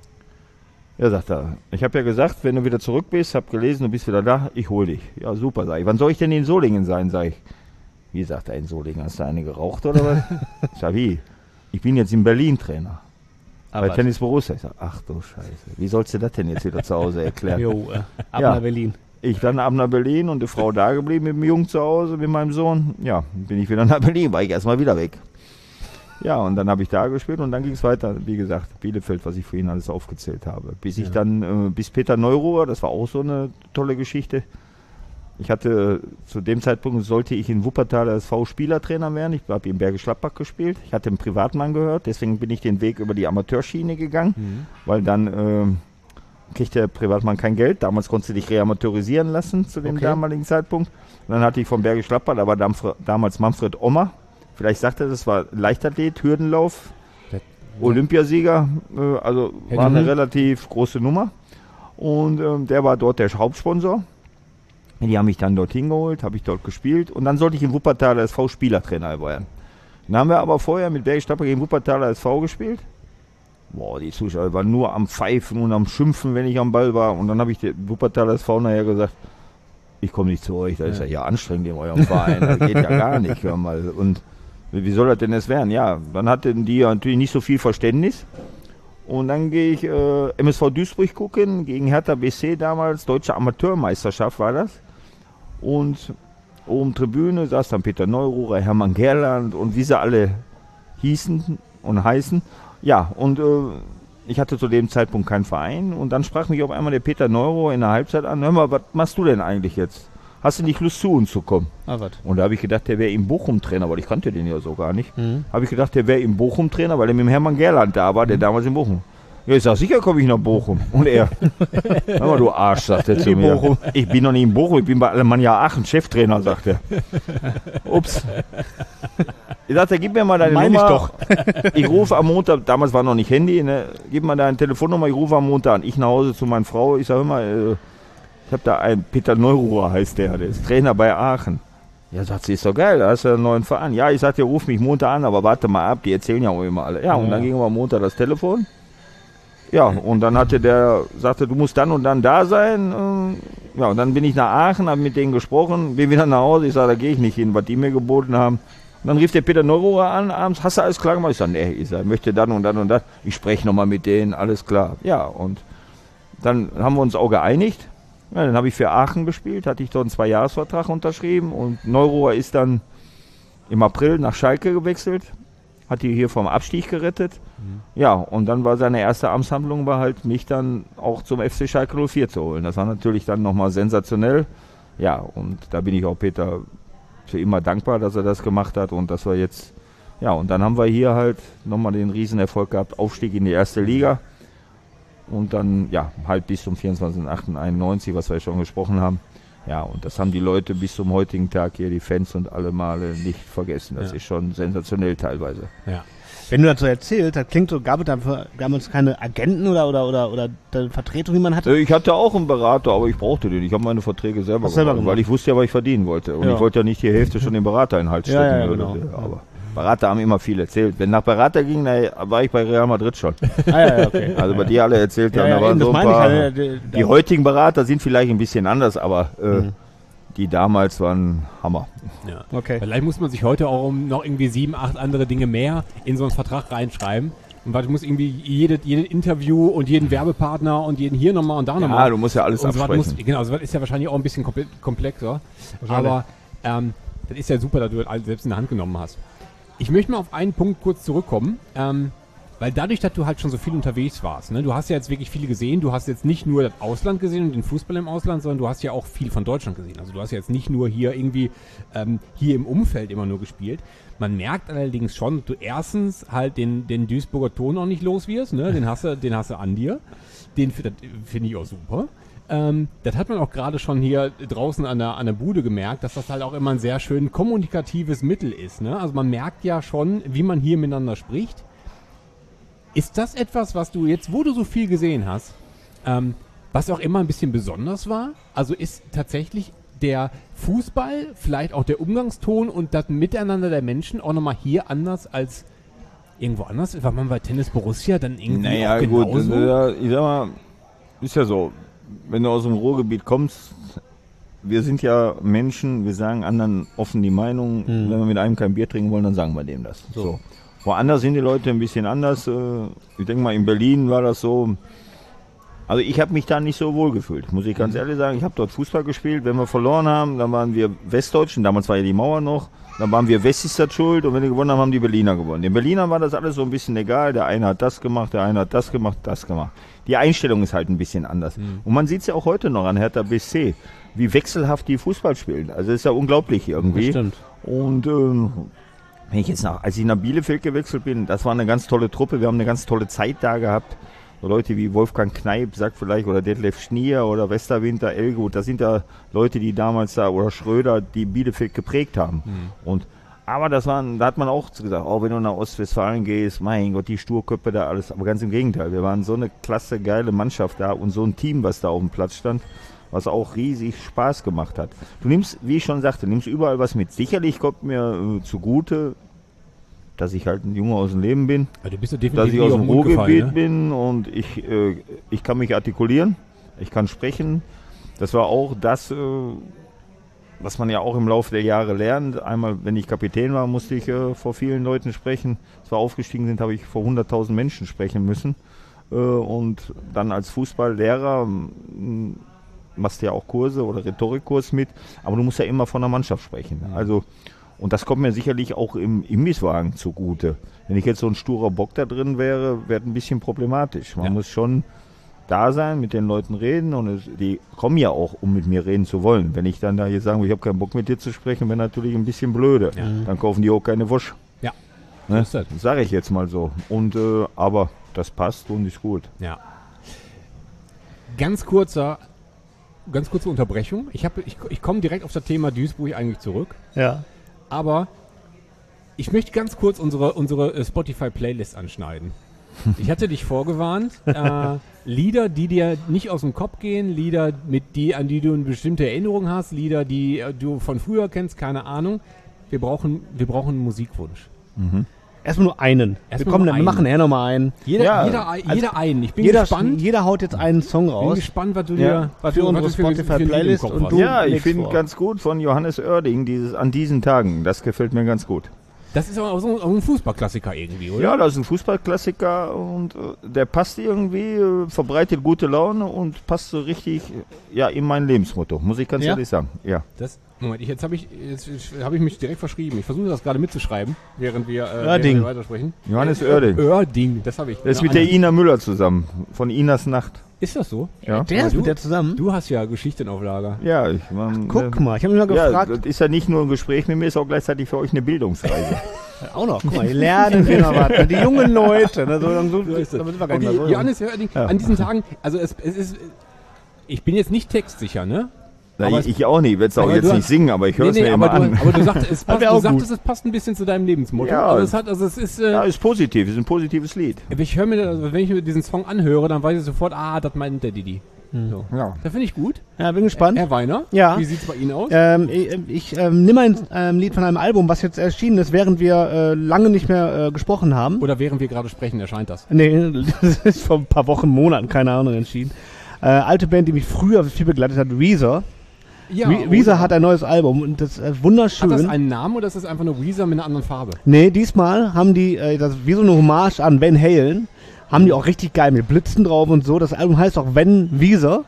Ja, sagt er, ich habe ja gesagt, wenn du wieder zurück bist, hab gelesen, du bist wieder da, ich hol dich. Ja, super, sag ich. Wann soll ich denn in Solingen sein, sag ich. Wie sagt er, in Solingen, hast du eine geraucht oder was? Ich sag, wie? Ich bin jetzt in Berlin Trainer. Aber Bei Tennis Borussia. Ich sag, ach du Scheiße, wie sollst du das denn jetzt wieder zu Hause erklären? Jo, äh, ab Ja. nach Berlin. Ich dann ab nach Berlin und die Frau da geblieben mit dem Jungen zu Hause, mit meinem Sohn. Ja, bin ich wieder nach Berlin, war ich erstmal wieder weg. Ja, und dann habe ich da gespielt und dann ging es weiter, wie gesagt, Bielefeld, was ich vorhin alles aufgezählt habe. Bis ich dann, äh, bis Peter Neururer, das war auch so eine tolle Geschichte. Ich hatte, zu dem Zeitpunkt sollte ich in Wuppertal als V-Spielertrainer werden. Ich habe in Bergisch Gladbach gespielt. Ich hatte einen Privatmann gehört, deswegen bin ich den Weg über die Amateurschiene gegangen, Mhm. weil dann äh, kriegt der Privatmann kein Geld. Damals konntest du dich reamateurisieren lassen zu dem Okay. damaligen Zeitpunkt. Und dann hatte ich von Bergisch Gladbach, da war Damfr- damals Manfred Ommer. Vielleicht sagt er, das war Leichtathlet, Hürdenlauf, Der- Olympiasieger, äh, also Ja, war eine mhm. relativ große Nummer. Und ähm, der war dort der Hauptsponsor. Die haben mich dann dorthin geholt, habe ich dort gespielt und dann sollte ich in Wuppertal als V-Spielertrainer werden. Dann haben wir aber vorher mit Bergisch Gladbach gegen Wuppertal als V gespielt. Boah, die Zuschauer waren nur am Pfeifen und am Schimpfen, wenn ich am Ball war. Und dann habe ich den Wuppertal als V nachher gesagt, ich komme nicht zu euch, das ist ja hier anstrengend in eurem Verein, das geht ja gar nicht. Hör mal. Und wie soll das denn jetzt werden? Ja, dann hatten die ja natürlich nicht so viel Verständnis. Und dann gehe ich äh, M S V Duisburg gucken, gegen Hertha B C damals, Deutsche Amateurmeisterschaft war das. Und oben Tribüne saß dann Peter Neururer, Hermann Gerland und wie sie alle hießen und heißen. Ja, und äh, ich hatte zu dem Zeitpunkt keinen Verein. Und dann sprach mich auf einmal der Peter Neururer in der Halbzeit an, hör mal, was machst du denn eigentlich jetzt? Hast du nicht Lust zu uns zu kommen? Ah, was? Und da habe ich gedacht, der wäre im Bochum Trainer, weil ich kannte den ja so gar nicht. Mhm. Habe ich gedacht, der wäre im Bochum Trainer, weil er mit dem Hermann Gerland da war, der damals in Bochum. Ja, ich sag, sicher komme ich nach Bochum. Und er, hör mal, du Arsch, sagt er zu mir. Bochum. Ich bin noch nicht in Bochum, ich bin bei Alemannia Aachen, Cheftrainer, sagt er. Ups. Ich sagte, gib mir mal deine Meine ich Nummer. doch. Ich rufe am Montag, damals war noch nicht Handy, ne? Gib mal deine Telefonnummer, ich rufe am Montag an. Ich nach Hause zu meiner Frau, ich sage, hör mal, äh, ich habe da einen, Peter Neururer heißt der, der ist Trainer bei Aachen. Ja, sagt sie, ist doch geil, da hast du einen neuen Verein. Ja, ich sagte, ruf mich Montag an, aber warte mal ab, die erzählen ja auch immer alle. Ja, und dann ging am Montag das Telefon. Ja, und dann hatte der, sagte, du musst dann und dann da sein. Ähm, Ja, und dann bin ich nach Aachen, habe mit denen gesprochen, bin wieder nach Hause. Ich sage, da gehe ich nicht hin, was die mir geboten haben. Und dann rief der Peter Neururer an, abends, hast du alles klar gemacht? Ich sage, nee, ich sag, möchte dann und dann und das. Ich spreche nochmal mit denen, alles klar. Ja, und dann haben wir uns auch geeinigt. Ja, dann habe ich für Aachen gespielt, hatte ich dort einen Zwei-Jahres-Vertrag unterschrieben und Neururer ist dann im April nach Schalke gewechselt, hat die hier vom Abstieg gerettet. Mhm. Ja, und dann war seine erste Amtshandlung, war halt mich dann auch zum F C Schalke null vier zu holen. Das war natürlich dann nochmal sensationell. Ja, und da bin ich auch Peter für immer dankbar, dass er das gemacht hat und dass wir jetzt, ja, und dann haben wir hier halt nochmal den Riesenerfolg gehabt, Aufstieg in die erste Liga. Und dann, ja, halt bis zum vierundzwanzigsten achten einundneunzig, was wir schon gesprochen haben. Ja, und das haben die Leute bis zum heutigen Tag hier, die Fans und alle Male nicht vergessen. Das Ja. ist schon sensationell teilweise. Ja. Wenn du das so erzählst, das klingt so, gab es dafür damals keine Agenten oder, oder, oder, oder eine Vertretung, die man hatte? Äh, Ich hatte auch einen Berater, aber ich brauchte den. Ich habe meine Verträge selber Hast selber gemacht, gemacht. weil ich wusste ja, was ich verdienen wollte. Und Ja. ich wollte ja nicht die Hälfte schon dem Berater in den Hals Ja, stecken. ja, würde. genau. Aber Berater haben immer viel erzählt. Wenn nach Berater ging, na, war ich bei Real Madrid schon. Ah, ja, ja, okay. Also bei dir alle erzählt Ja, haben, ja, da waren eben, so das ein meine ich paar. halt, äh, die- Die heutigen Berater sind vielleicht ein bisschen anders, aber äh, Mhm. die damals waren Hammer. Ja. Okay. Vielleicht muss man sich heute auch um noch irgendwie sieben, acht andere Dinge mehr in so einen Vertrag reinschreiben. Und weil du musst irgendwie jede, jedes Interview und jeden Werbepartner und jeden hier nochmal und da nochmal. Ja, du musst ja alles und so was absprechen. muss, genau, so was ist ja wahrscheinlich auch ein bisschen komple komplexer. Aber ähm, das ist ja super, dass du das alles selbst in der Hand genommen hast. Ich möchte mal auf einen Punkt kurz zurückkommen, ähm, weil dadurch, dass du halt schon so viel unterwegs warst, ne, du hast ja jetzt wirklich viel gesehen, du hast jetzt nicht nur das Ausland gesehen und den Fußball im Ausland, sondern du hast ja auch viel von Deutschland gesehen. Also du hast ja jetzt nicht nur hier irgendwie ähm, hier im Umfeld immer nur gespielt. Man merkt allerdings schon, dass du erstens halt den, den Duisburger Ton auch nicht los wirst, ne? Den hast du, den hast du an dir. Den f- das finde ich auch super. Ähm, das hat man auch gerade schon hier draußen an der, an der Bude gemerkt, dass das halt auch immer ein sehr schön kommunikatives Mittel ist. Ne? Also man merkt ja schon, wie man hier miteinander spricht. Ist das etwas, was du jetzt, wo du so viel gesehen hast, ähm, was auch immer ein bisschen besonders war? Also ist tatsächlich der Fußball, vielleicht auch der Umgangston und das Miteinander der Menschen auch nochmal hier anders als irgendwo anders? War man bei Tennis Borussia dann irgendwie Naja, auch gut, genauso? äh, ich sag mal, ist ja so, wenn du aus dem Ruhrgebiet kommst, wir sind ja Menschen, wir sagen anderen offen die Meinung, Hm. wenn wir mit einem kein Bier trinken wollen, dann sagen wir dem das. So. Woanders sind die Leute ein bisschen anders. äh, Ich denke mal, in Berlin war das so. Also ich habe mich da nicht so wohl gefühlt, muss ich ganz ehrlich sagen. Ich habe dort Fußball gespielt. Wenn wir verloren haben, dann waren wir Westdeutschen, damals war ja die Mauer noch. Dann waren wir Wessis das schuld und wenn wir gewonnen haben, haben die Berliner gewonnen. Den Berlinern war das alles so ein bisschen egal. Der eine hat das gemacht, der eine hat das gemacht, das gemacht. Die Einstellung ist halt ein bisschen anders. Mhm. Und man sieht es ja auch heute noch an Hertha B S C, wie wechselhaft die Fußball spielen. Also das ist ja unglaublich irgendwie. Das stimmt. Und ähm, wenn ich jetzt nach, als ich nach Bielefeld gewechselt bin, das war eine ganz tolle Truppe. Wir haben eine ganz tolle Zeit da gehabt. So Leute wie Wolfgang Kneip, sagt vielleicht, oder Detlef Schnier oder Westerwinter, Elgut, das sind ja Leute, die damals da, oder Schröder, die Bielefeld geprägt haben. Mhm. Und aber das waren, da hat man auch gesagt, oh, wenn du nach Ostwestfalen gehst, mein Gott, die Sturköpfe da, alles. Aber ganz im Gegenteil, wir waren so eine klasse, geile Mannschaft da und so ein Team, was da auf dem Platz stand, was auch riesig Spaß gemacht hat. Du nimmst, wie ich schon sagte, nimmst überall was mit. Sicherlich kommt mir äh, zugute, dass ich halt ein Junge aus dem Leben bin, Also du bist ja dass definitiv ich nie aus auf dem den Mund Ruhrgebiet gefallen, ne? bin und ich, äh, ich kann mich artikulieren, ich kann sprechen. Das war auch das, äh, was man ja auch im Laufe der Jahre lernt. Einmal, wenn ich Kapitän war, musste ich äh, vor vielen Leuten sprechen. Als wir aufgestiegen sind, habe ich vor hunderttausend Menschen sprechen müssen. Äh, und dann als Fußballlehrer m, machst du ja auch Kurse oder Rhetorikkurs mit, aber du musst ja immer von der Mannschaft sprechen. Also, und das kommt mir sicherlich auch im Imbisswagen zugute. Wenn ich jetzt so ein sturer Bock da drin wäre, wäre es ein bisschen problematisch. Man Ja. muss schon da sein, mit den Leuten reden und es, die kommen ja auch, um mit mir reden zu wollen. Wenn ich dann da hier sagen will, ich habe keinen Bock mit dir zu sprechen, wäre natürlich ein bisschen blöde. Ja. Dann kaufen die auch keine Wurst. Ja. Ne? So ist das. Das sage ich jetzt mal so. Und äh, aber das passt und ist gut. Ja. Ganz kurzer, ganz kurze Unterbrechung. Ich, hab- ich, ich komme direkt auf das Thema Duisburg eigentlich zurück. Ja. Aber ich möchte ganz kurz unsere, unsere äh, Spotify-Playlist anschneiden. Ich hatte dich vorgewarnt, äh, Lieder, die dir nicht aus dem Kopf gehen, Lieder, mit die, an die du eine bestimmte Erinnerung hast, Lieder, die äh, du von früher kennst, keine Ahnung. Wir brauchen, wir brauchen einen Musikwunsch. Erstmal nur einen. Erstmal wir kommen, nur dann, wir machen einen. nachher nochmal einen. Jeder, Ja, jeder, ein- jeder einen. Ich bin Jeder, gespannt. jeder haut jetzt einen Song Bin raus. gespannt, was du Ja, dir, was für du, unsere was du für, für ein Lied im Spotify-Playlist Kopf und hast. du- Ja, ich legst finde vor. ganz gut von Johannes Oerding, dieses An diesen Tagen. Das gefällt mir ganz gut. Das ist aber auch so auch ein Fußballklassiker irgendwie, oder? Ja, das ist ein Fußballklassiker und äh, der passt irgendwie, äh, verbreitet gute Laune und passt so richtig äh, ja, in mein Lebensmotto, muss ich ganz Ja? ehrlich sagen. Ja. Das, Moment, ich, jetzt habe ich, jetzt habe ich mich direkt verschrieben. Ich versuche das gerade mitzuschreiben, während wir, äh, Oerding. während wir weitersprechen. Johannes Äh, Oerding. Oerding, das habe ich. Der ist Ja, mit der Anna. Ina Müller zusammen, von Inas Nacht. Ist das so? Ja, Der ist du- mit der zusammen. Du hast ja Geschichten auf Lager. ja ich mein, Guck äh, mal, ich habe mich mal Ja, gefragt. das ist ja nicht nur ein Gespräch mit mir, ist auch gleichzeitig für euch eine Bildungsreise. Auch noch, guck mal, die lernen wir noch was. Die jungen Leute. Ne, so, dann so, So ist es. dann sind wir gar nicht Okay, mehr so. Johannes Oerding, Ja. an diesen Tagen, also es, es ist, ich bin jetzt nicht textsicher, ne? Na, Aber ich, es- ich auch nicht, ich werde es auch Aber jetzt du nicht hast- singen, aber ich höre es mir immer aber, an. du, aber du, sagst, es passt, wär du auch sagtest, gut. es passt ein bisschen zu deinem Lebensmotto. Ja. Also es hat, also es ist, äh, Ja, ist positiv, ist ein positives Lied. ich höre mir, also wenn ich mir diesen Song anhöre, dann weiß ich sofort, ah, das meint der Didi. So. Ja. Das finde ich gut. Ja, bin gespannt. Herr Weiner, Ja. wie sieht's bei Ihnen aus? Ähm, ich ich ähm, nehme ein ähm, Lied von einem Album, was jetzt erschienen ist, während wir äh, lange nicht mehr äh, gesprochen haben. Oder während wir gerade sprechen, erscheint das. Nee, das ist vor ein paar Wochen, Monaten, keine Ahnung, entschieden. Äh, alte Band, die mich früher viel begleitet hat, Weezer. Ja, We- Weezer oder? hat ein neues Album und das ist äh, Hat wunderschön. das einen Namen oder ist das einfach nur Weezer mit einer anderen Farbe? Nee, diesmal haben die, äh, das wie so eine Hommage an Van Halen, haben die auch richtig geil mit Blitzen drauf und so. Das Album heißt auch Van Weezer.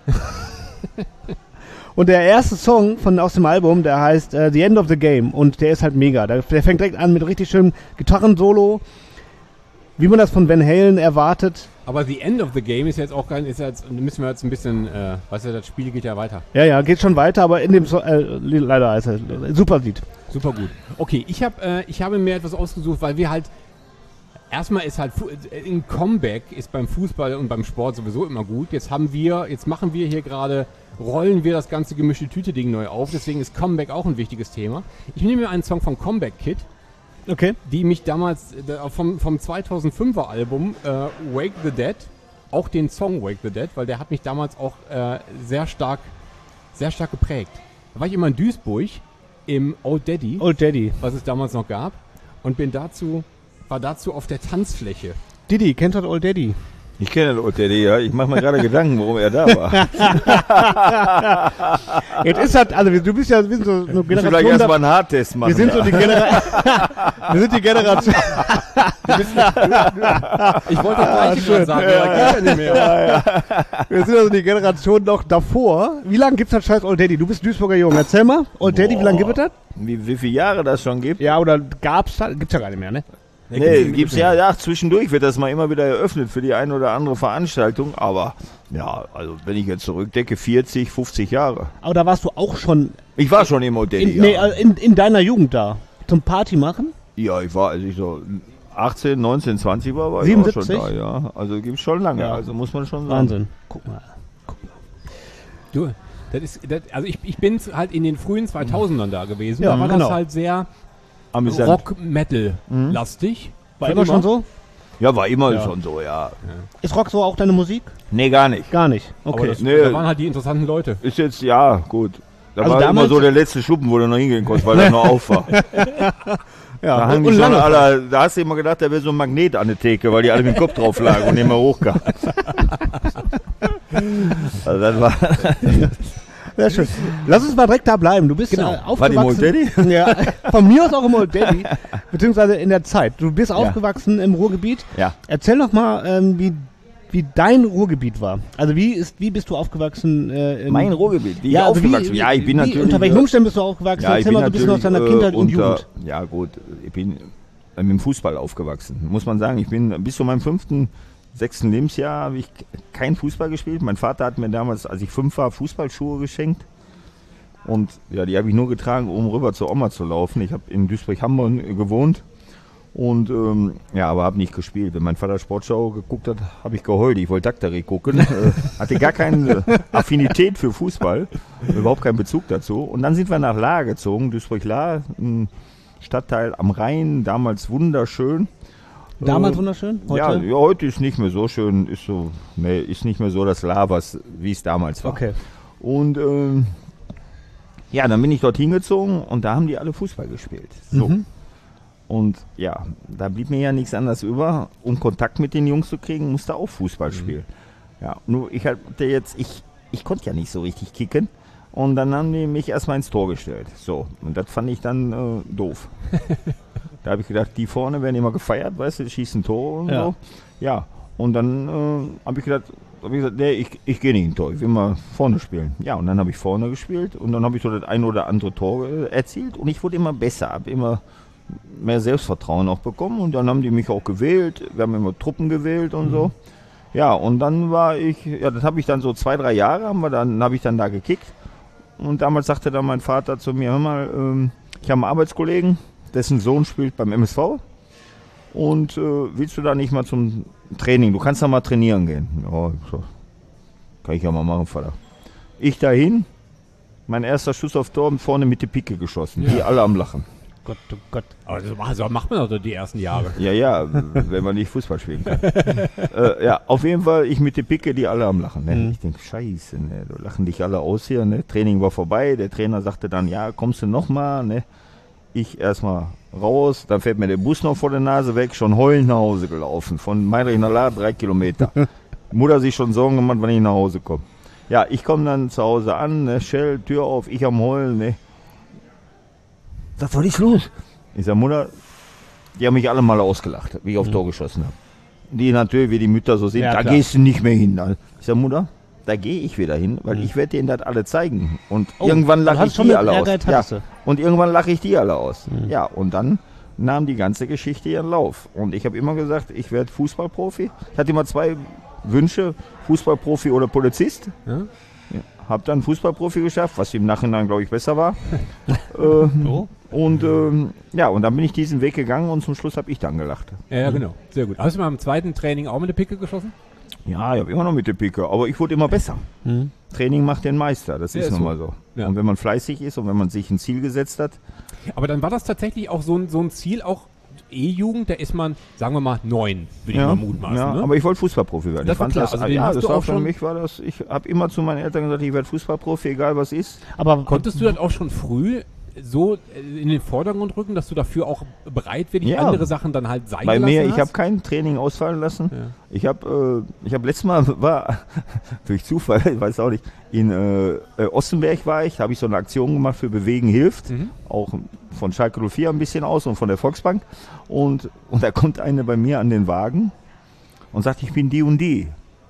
Und der erste Song von aus dem Album, der heißt äh, The End of the Game und der ist halt mega. Der, der fängt direkt an mit richtig schönem Gitarrensolo, wie man das von Van Halen erwartet. Aber The End of the Game ist jetzt auch kein, ist jetzt, müssen wir jetzt ein bisschen, äh, weißt du, das Spiel geht ja weiter. Ja, ja, geht schon weiter, aber in dem so äh, leider ist er super Lied. Super gut. Okay, ich habe äh, ich habe mir etwas ausgesucht, weil wir halt erstmal ist halt Fu- äh, ein Comeback ist beim Fußball und beim Sport sowieso immer gut. Jetzt haben wir, jetzt machen wir hier gerade, rollen wir das ganze gemischte Tüte-Ding neu auf. Deswegen ist Comeback auch ein wichtiges Thema. Ich nehme mir einen Song von Comeback Kid. Okay. die mich damals äh, vom, vom zweitausendfünfer Album äh, Wake the Dead, auch den Song Wake the Dead, weil der hat mich damals auch äh, sehr stark, sehr stark geprägt. Da war ich immer in Duisburg im Old Daddy, Old Daddy. was es damals noch gab, und bin dazu, war dazu auf der Tanzfläche. Didi, kennst du das Old Daddy? Ich kenne den Old Daddy, ja. Ich mache mir gerade Gedanken, warum er da war. Jetzt ist das, also du bist ja, wir sind so eine Musst du Generation. gleich erstmal da- einen Hardtest machen. wir sind so die Generation. Wir sind die Generation. Ich wollte das gleiche gerade sagen, aber geht ja nicht mehr. Wir sind also die Generation noch davor. Wie lange gibt's das scheiß Old Daddy? Du bist Duisburger Jung. Erzähl mal. Old Daddy, wie lange gibt es das? wie, wie viele Jahre das schon gibt? Ja, oder gab's das? Gibt's ja gar nicht mehr, ne? Nee, gibt's ja, ja, zwischendurch wird das mal immer wieder eröffnet für die eine oder andere Veranstaltung, aber ja, also wenn ich jetzt zurückdenke, vierzig, fünfzig Jahre. Aber da warst du auch schon Ich war schon im Old Daddy, in, nee, ja. äh, in, in deiner Jugend da. Zum Party machen? Ja, ich war, als ich so achtzehn, neunzehn, zwanzig war, war siebenundsiebzig? ich auch schon da, ja. Also gibt's schon lange, Ja. also muss man schon sagen. Wahnsinn. Guck mal. Du, das ist, das, also ich, ich bin halt in den frühen zweitausendern da gewesen. Ja, da war genau. das halt sehr Amüsant. Rock-Metal-lastig. War immer schon so? Ja, war immer Ja. schon so, ja. Ist Rock so auch deine Musik? Nee, gar nicht. Gar nicht. Aber Okay. das, Nee. da waren halt die interessanten Leute. Ist jetzt, ja, gut. Da Also war immer damals- so der letzte Schuppen, wo du noch hingehen konntest, weil er noch auf war. ja, Da, haben die schon alle, da hast du immer gedacht, da wäre so ein Magnet an der Theke, weil die alle mit dem Kopf drauf lagen und immer hochkamen. Also das war, Sehr schön. Lass uns mal direkt da bleiben. Du bist Genau. äh, War die im Old aufgewachsen. Ja, von mir aus auch im Old Daddy, beziehungsweise in der Zeit. Du bist aufgewachsen im Ruhrgebiet. ja. Erzähl doch mal, ähm, wie, wie dein Ruhrgebiet war. Also wie ist, wie bist du aufgewachsen? Äh, im, Mein Ruhrgebiet, wie ja, ich also wie, aufgewachsen bin. wie, Ja, ich bin wie, natürlich. Unter welchen äh, Umständen bist du aufgewachsen? Ja, ich Erzähl bin mal so ein bisschen aus natürlich, deiner äh, Kindheit und unter, Jugend. Ja gut, ich bin äh, mit dem Fußball aufgewachsen, muss man sagen. Ich bin bis zu meinem fünften, sechsten Lebensjahr habe ich kein Fußball gespielt. Mein Vater hat mir damals, als ich fünf war, Fußballschuhe geschenkt. Und ja, die habe ich nur getragen, um rüber zur Oma zu laufen. Ich habe in Duisburg-Hamborn gewohnt und ähm, ja, aber habe nicht gespielt. Wenn mein Vater Sportschau geguckt hat, habe ich geheult. Ich wollte Daktari gucken. äh, hatte gar keine Affinität für Fußball, überhaupt keinen Bezug dazu. Und dann sind wir nach Lahr gezogen, Duisburg-Lahr, ein Stadtteil am Rhein, damals wunderschön. Damals Äh, wunderschön? Ja, Heute? ja, heute ist nicht mehr so schön, ist so, nee, ist nicht mehr so das Lahr, was, wie es damals war. Okay. Und ähm, ja, dann bin ich dort hingezogen und da haben die alle Fußball gespielt. So. Mhm. Und ja, da blieb mir ja nichts anderes über, um Kontakt mit den Jungs zu kriegen, musste auch Fußball spielen. Ja, nur ich hatte jetzt, ich, ich konnte ja nicht so richtig kicken. Und dann haben die mich erstmal ins Tor gestellt. So, und das fand ich dann äh, doof. Da habe ich gedacht, die vorne werden immer gefeiert, weißt du, die schießen Tor und Ja. so. Ja, und dann äh, habe ich gedacht, hab ich gesagt, nee, ich, ich gehe nicht in Tor, ich will mal vorne spielen. Ja, und dann habe ich vorne gespielt und dann habe ich so das ein oder andere Tor äh, erzielt und ich wurde immer besser, habe immer mehr Selbstvertrauen auch bekommen und dann haben die mich auch gewählt, wir haben immer Truppen gewählt und so. Ja, und dann war ich, ja, das habe ich dann so zwei, drei Jahre, haben wir dann, habe ich dann da gekickt und damals sagte dann mein Vater zu mir, hör mal, ähm, ich habe einen Arbeitskollegen, dessen Sohn spielt beim M S V und äh, willst du da nicht mal zum Training, du kannst da mal trainieren gehen. Ja, so, kann ich ja mal machen, Vater. Ich dahin, mein erster Schuss auf Tor, vorne mit der Picke geschossen, die alle am Lachen. Gott, oh Gott. Aber so macht- so macht man doch die ersten Jahre. Ja, ja, wenn man nicht Fußball spielen kann. äh, ja, auf jeden Fall, ich mit der Picke, die alle am Lachen. Ne? Mhm. Ich denke, scheiße, ne? Da lachen dich alle aus hier. Ne? Training war vorbei, der Trainer sagte dann, ja, kommst du nochmal? Ne? Ich erstmal raus, dann fährt mir der Bus noch vor der Nase weg, schon heulend nach Hause gelaufen. Von Meidrich nach Lahr, drei Kilometer. Mutter sich schon Sorgen gemacht, wann ich nach Hause komme. Ja, ich komme dann zu Hause an, ne? Shell, Tür auf, ich am Heulen. Ne? Sag, was ist los? Ich sag, Mutter, die haben mich alle mal ausgelacht, wie ich auf Tor geschossen habe. Die natürlich, wie die Mütter so sind, Ja, da klar. gehst du nicht mehr hin. Ich sag, Mutter, da gehe ich wieder hin, weil ich werde denen das alle zeigen. Und Oh, irgendwann du lache hast ich schon die mit alle aus. Ehrgeiz Ja. hattest du. Und irgendwann lache ich die alle aus. Ja, und dann nahm die ganze Geschichte ihren Lauf. Und ich habe immer gesagt, ich werde Fußballprofi. Ich hatte immer zwei Wünsche, Fußballprofi oder Polizist. Ja? Hab dann Fußballprofi geschafft, was im Nachhinein, glaube ich, besser war. äh, So? und ähm, ja, und dann bin ich diesen Weg gegangen und zum Schluss habe ich dann gelacht. Ja, ja, genau. Sehr gut. Hast du mal im zweiten Training auch mit der Picke geschossen? Ja, ich habe immer noch mit der Picke, aber ich wurde immer besser. Mhm. Training macht den Meister, das Ja, ist ist nun so. mal so. Ja. Und wenn man fleißig ist und wenn man sich ein Ziel gesetzt hat, Aber dann war das tatsächlich auch so ein, so ein Ziel, auch E-Jugend, da ist man, sagen wir mal, neun, würde ich mal mutmaßen. Ja, ne? aber ich wollte Fußballprofi werden. Das ich war fand klar. das, Also den ja, hast das du war auch für schon- mich war das, ich habe immer zu meinen Eltern gesagt, ich werde Fußballprofi, egal was ist. Aber Konntest du dann auch schon früh so äh, in den Vordergrund rücken, dass du dafür auch bereitwillig Ja. andere Sachen dann halt sein Bei gelassen mir, hast? ich habe kein Training ausfallen lassen. Ja. Ich habe äh, ich habe letztes Mal war durch Zufall, ich weiß auch nicht, in äh, äh, Ossenberg war ich, da habe ich so eine Aktion gemacht für Bewegen hilft, Mhm. auch von Schalke null vier ein bisschen aus und von der Volksbank und und da kommt eine bei mir an den Wagen und sagt, ich bin die und die.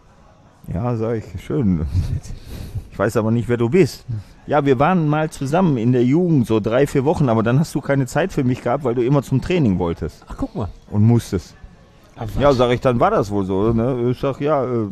Ja, sag ich, schön. Ich weiß aber nicht, wer du bist. Ja, wir waren mal zusammen in der Jugend, so drei, vier Wochen, aber dann hast du keine Zeit für mich gehabt, weil du immer zum Training wolltest Ach, guck mal. und musstest. Ja, sag ich, dann war das wohl so. Ne? Ich sag, ja, äh,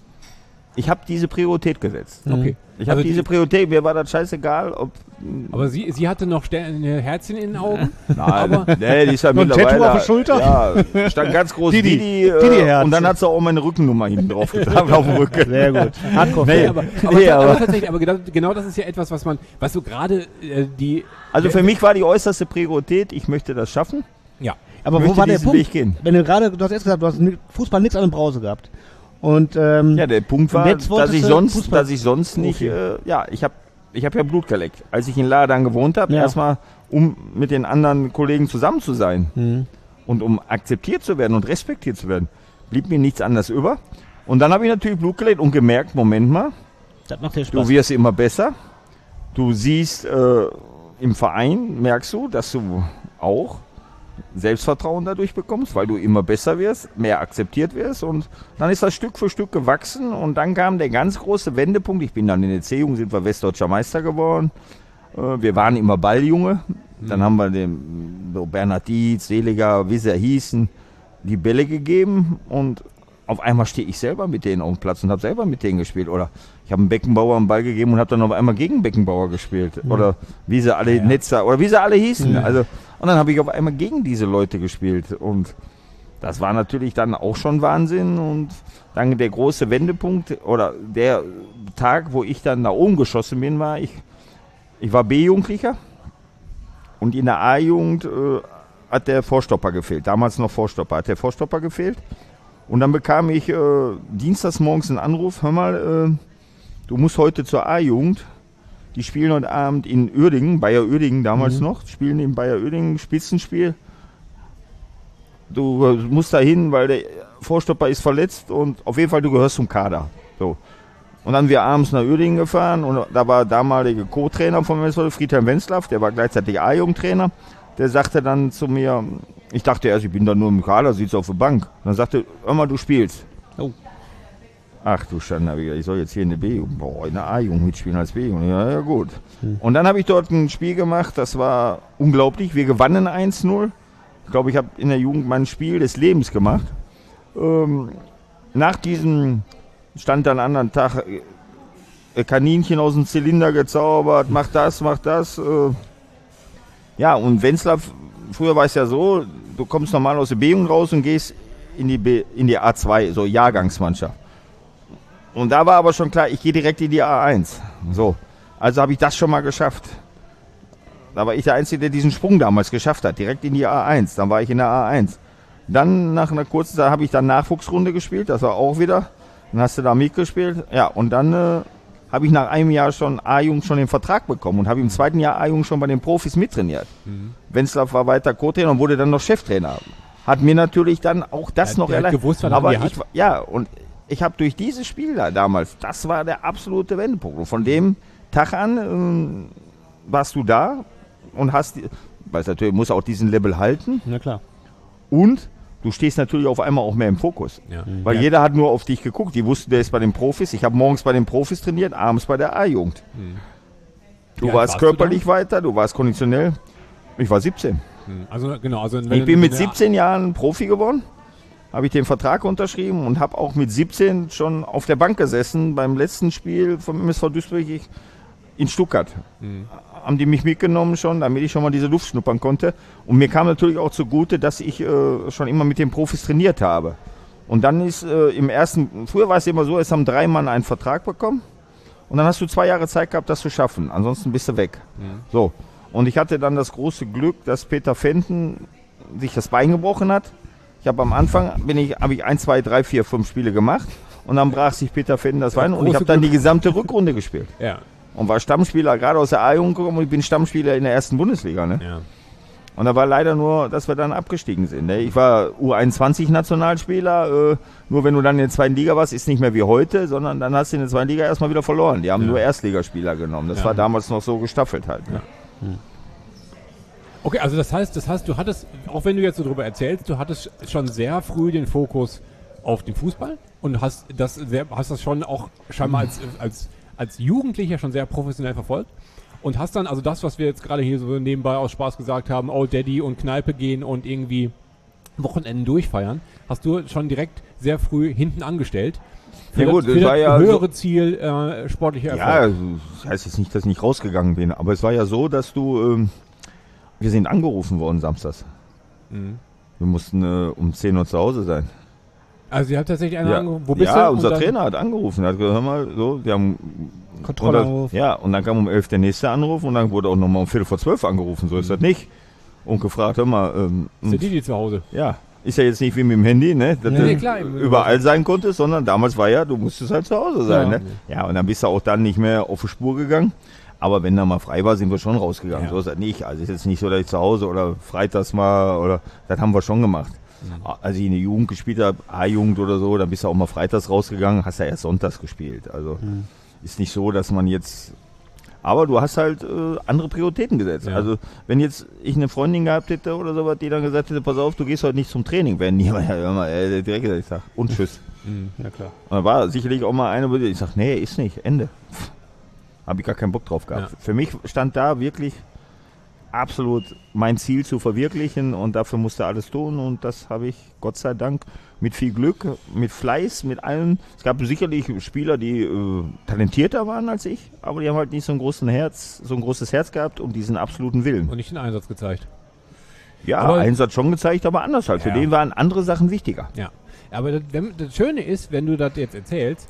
ich habe diese Priorität gesetzt. Okay. Ich habe Also diese die- Priorität, mir war das scheißegal, ob... Aber sie, sie hatte noch Sterne, Herzchen in den Augen. Nein, Aber- nee, die ist ja Noch ein mittlerweile... Tattoo auf der Schulter? Ja, stand ganz groß Didi. Didi, äh, Didi-Herz. und dann hat sie auch meine Rückennummer hinten drauf getan, auf dem Rücken. sehr gut. Hardcore. Nee, aber, aber, nee, aber, aber- tatsächlich, aber genau, genau das ist ja etwas, was man, was so gerade äh, die... Also für mich war die äußerste Priorität, ich möchte das schaffen. Ja. Aber wo möchte war der diesen Punkt? Weg gehen. Wenn du gerade, du hast erst gesagt, du hast ni- Fußball nichts an der Brause gehabt. Und ähm, Ja, der Punkt war, Jetzt wolltest dass ich du sonst, Fußball- dass ich sonst nicht, Profi. äh, ja, ich habe ich hab ja Blut geleckt. Als ich in Ladan gewohnt habe, Ja. erstmal, um mit den anderen Kollegen zusammen zu sein Mhm. und um akzeptiert zu werden und respektiert zu werden, blieb mir nichts anderes über. Und dann habe ich natürlich Blut geleckt und gemerkt, Moment mal, das macht dir du Spaß. wirst immer besser. Du siehst äh, im Verein, merkst du, dass du auch Selbstvertrauen dadurch bekommst, weil du immer besser wirst, mehr akzeptiert wirst und dann ist das Stück für Stück gewachsen und dann kam der ganz große Wendepunkt. Ich bin dann in der C-Jugend, sind wir Westdeutscher Meister geworden. Äh, wir waren immer Balljunge. Dann haben wir dem so Bernhard Dietz, Seliger, wie sie hießen, die Bälle gegeben und auf einmal stehe ich selber mit denen auf dem Platz und habe selber mit denen gespielt. Oder ich habe einem Beckenbauer einen Ball gegeben und habe dann auf einmal gegen Beckenbauer gespielt. Oder wie sie alle Netzer, oder wie sie alle hießen. Also, und dann habe ich auf einmal gegen diese Leute gespielt. Und das war natürlich dann auch schon Wahnsinn. Und dann der große Wendepunkt oder der Tag, wo ich dann nach oben geschossen bin, war, ich, ich war B-Jugendlicher. Und in der A-Jugend äh, hat der Vorstopper gefehlt. Damals noch Vorstopper. Hat der Vorstopper gefehlt. Und dann bekam ich äh, dienstags morgens einen Anruf, hör mal, äh, du musst heute zur A-Jugend, die spielen heute Abend in Uerdingen, Bayer Uerdingen damals noch, spielen in Bayer Uerdingen Spitzenspiel. Du äh, musst da hin, weil der Vorstopper ist verletzt und auf jeden Fall, du gehörst zum Kader. So. Und dann sind wir abends nach Uerdingen gefahren und da war der damalige Co-Trainer von M S V, Friedhelm Wenzlaff, der war gleichzeitig A-Jugendtrainer. Der sagte dann zu mir, ich dachte erst, ich bin da nur im Kader, sitze auf der Bank. Dann sagte, hör mal, du spielst. Oh. Ach du Schande, ich soll jetzt hier in der B-Jugend, boah, in der A-Jugend mitspielen als B-Jugend. Ja, ja, gut. Und dann habe ich dort ein Spiel gemacht, das war unglaublich. Wir gewannen eins null. Ich glaube, ich habe in der Jugend mein Spiel des Lebens gemacht. Ähm, nach diesem stand dann am anderen Tag äh, Kaninchen aus dem Zylinder gezaubert, mach das, mach das. Äh, ja, und Wenzlaff, früher war es ja so, du kommst normal aus der B-Jugend raus und gehst in die, B, in die A zwei, so Jahrgangsmannschaft. Und da war aber schon klar, ich gehe direkt in die A eins. So, also habe ich das schon mal geschafft. Da war ich der Einzige, der diesen Sprung damals geschafft hat, direkt in die A eins. Dann war ich in der A eins. Dann nach einer kurzen Zeit habe ich dann Nachwuchsrunde gespielt, das war auch wieder. Dann hast du da mitgespielt. Ja, und dann äh, habe ich nach einem Jahr schon A-Jugend schon den Vertrag bekommen und habe im zweiten Jahr A-Jugend schon bei den Profis mittrainiert. Mhm. Wenzlaff war weiter Co-Trainer und wurde dann noch Cheftrainer. Hat mir natürlich dann auch das Ja, noch der hat erleichtert. gewusst, was er Aber an dir ich, war- ja, und ich habe durch dieses Spiel da damals, das war der absolute Wendepunkt. Und von dem Tag an ähm, warst du da und hast, die- weil es natürlich muss auch diesen Level halten Na klar. und du stehst natürlich auf einmal auch mehr im Fokus. Ja. Weil Ja. jeder hat nur auf dich geguckt. Die wussten, der ist bei den Profis. Ich habe morgens bei den Profis trainiert, abends bei der A-Jugend. Du Wie alt warst warst du körperlich weiter, du warst konditionell. Ich war siebzehn. Also genau, also wenn Ich du- bin mit wenn du- siebzehn Jahren Profi geworden, habe ich den Vertrag unterschrieben und habe auch mit siebzehn schon auf der Bank gesessen beim letzten Spiel vom M S V Duisburg in Stuttgart. Haben die mich mitgenommen schon, damit ich schon mal diese Luft schnuppern konnte. Und mir kam natürlich auch zugute, dass ich äh, schon immer mit den Profis trainiert habe. Und dann ist äh, im ersten, früher war es immer so, es haben drei Mann einen Vertrag bekommen und dann hast du zwei Jahre Zeit gehabt, das zu schaffen. Ansonsten bist du weg. So. Und ich hatte dann das große Glück, dass Peter Fenton sich das Bein gebrochen hat. Ich habe am Anfang, bin ich, habe ich eins, zwei, drei, vier, fünf Spiele gemacht und dann brach sich Peter Fedden das Bein Ja, und ich habe dann die gesamte Rückrunde gespielt. Ja. Und war Stammspieler, gerade aus der A-Jugend gekommen und ich bin Stammspieler in der ersten Bundesliga. Ne? Ja. Und da war leider nur, dass wir dann abgestiegen sind. Ne? Ich war U einundzwanzig-Nationalspieler, äh, nur wenn du dann in der zweiten Liga warst, ist nicht mehr wie heute, sondern dann hast du in der zweiten Liga erstmal wieder verloren. Die haben Ja. nur Erstligaspieler genommen. Das Ja. war damals noch so gestaffelt halt. Ne? Ja. Okay, also das heißt, das heißt, du hattest, auch wenn du jetzt so drüber erzählst, du hattest schon sehr früh den Fokus auf den Fußball und hast das sehr, hast das schon auch scheinbar als, als, als Jugendlicher schon sehr professionell verfolgt und hast dann also das, was wir jetzt gerade hier so nebenbei aus Spaß gesagt haben, Old Daddy und Kneipe gehen und irgendwie Wochenenden durchfeiern, hast du schon direkt sehr früh hinten angestellt. Für Ja gut, das, das für war das ja höhere so- Ziel äh, sportlicher Ja, Erfolg. also, das heißt jetzt nicht, dass ich nicht rausgegangen bin, aber es war ja so, dass du, ähm, wir sind angerufen worden samstags. Mhm. Wir mussten äh, um zehn Uhr zu Hause sein. Also ihr habt tatsächlich einen Ja, angerufen, wo bist ja du? Und unser dann- Trainer hat angerufen, hat gesagt, hör mal, so, wir haben Kontrollanruf. Und das, ja, und dann kam um elf der nächste Anruf und dann wurde auch nochmal um Viertel vor zwölf angerufen, so ist das nicht. Und gefragt, hör mal, ähm, Ist der Didi zu Hause? ja, ist ja jetzt nicht wie mit dem Handy, ne, dass Nee, du nee, klar, im- überall sein konntest, sondern damals war ja, du musstest halt zu Hause sein, Ja. ne. Ja, und dann bist du auch dann nicht mehr auf die Spur gegangen. Aber wenn da mal frei war, sind wir schon rausgegangen. Ja. So ist das nicht. Also ist jetzt nicht so, dass ich zu Hause oder freitags mal oder das haben wir schon gemacht. Als ich in der Jugend gespielt habe, A-Jugend oder so, dann bist du auch mal freitags rausgegangen, hast ja erst sonntags gespielt. Also ist nicht so, dass man jetzt. Aber du hast halt äh, andere Prioritäten gesetzt. Ja. Also wenn jetzt ich eine Freundin gehabt hätte oder sowas, die dann gesagt hätte, pass auf, du gehst heute nicht zum Training, wäre niemand ja immer äh, direkt gesagt, ich sag, und tschüss. Mhm, ja klar. Und da war sicherlich auch mal eine, wo ich sag, nee, ist nicht, Ende. Habe ich gar keinen Bock drauf gehabt. Ja. Für mich stand da wirklich absolut mein Ziel zu verwirklichen und dafür musste alles tun und das habe ich Gott sei Dank mit viel Glück, mit Fleiß, mit allem. Es gab sicherlich Spieler, die äh, talentierter waren als ich, aber die haben halt nicht so ein großes Herz, so ein großes Herz gehabt und diesen absoluten Willen. Und nicht den Einsatz gezeigt. Ja, aber- Einsatz schon gezeigt, aber anders halt. Für Ja. den waren andere Sachen wichtiger. Ja. Aber das, wenn, das Schöne ist, wenn du das jetzt erzählst,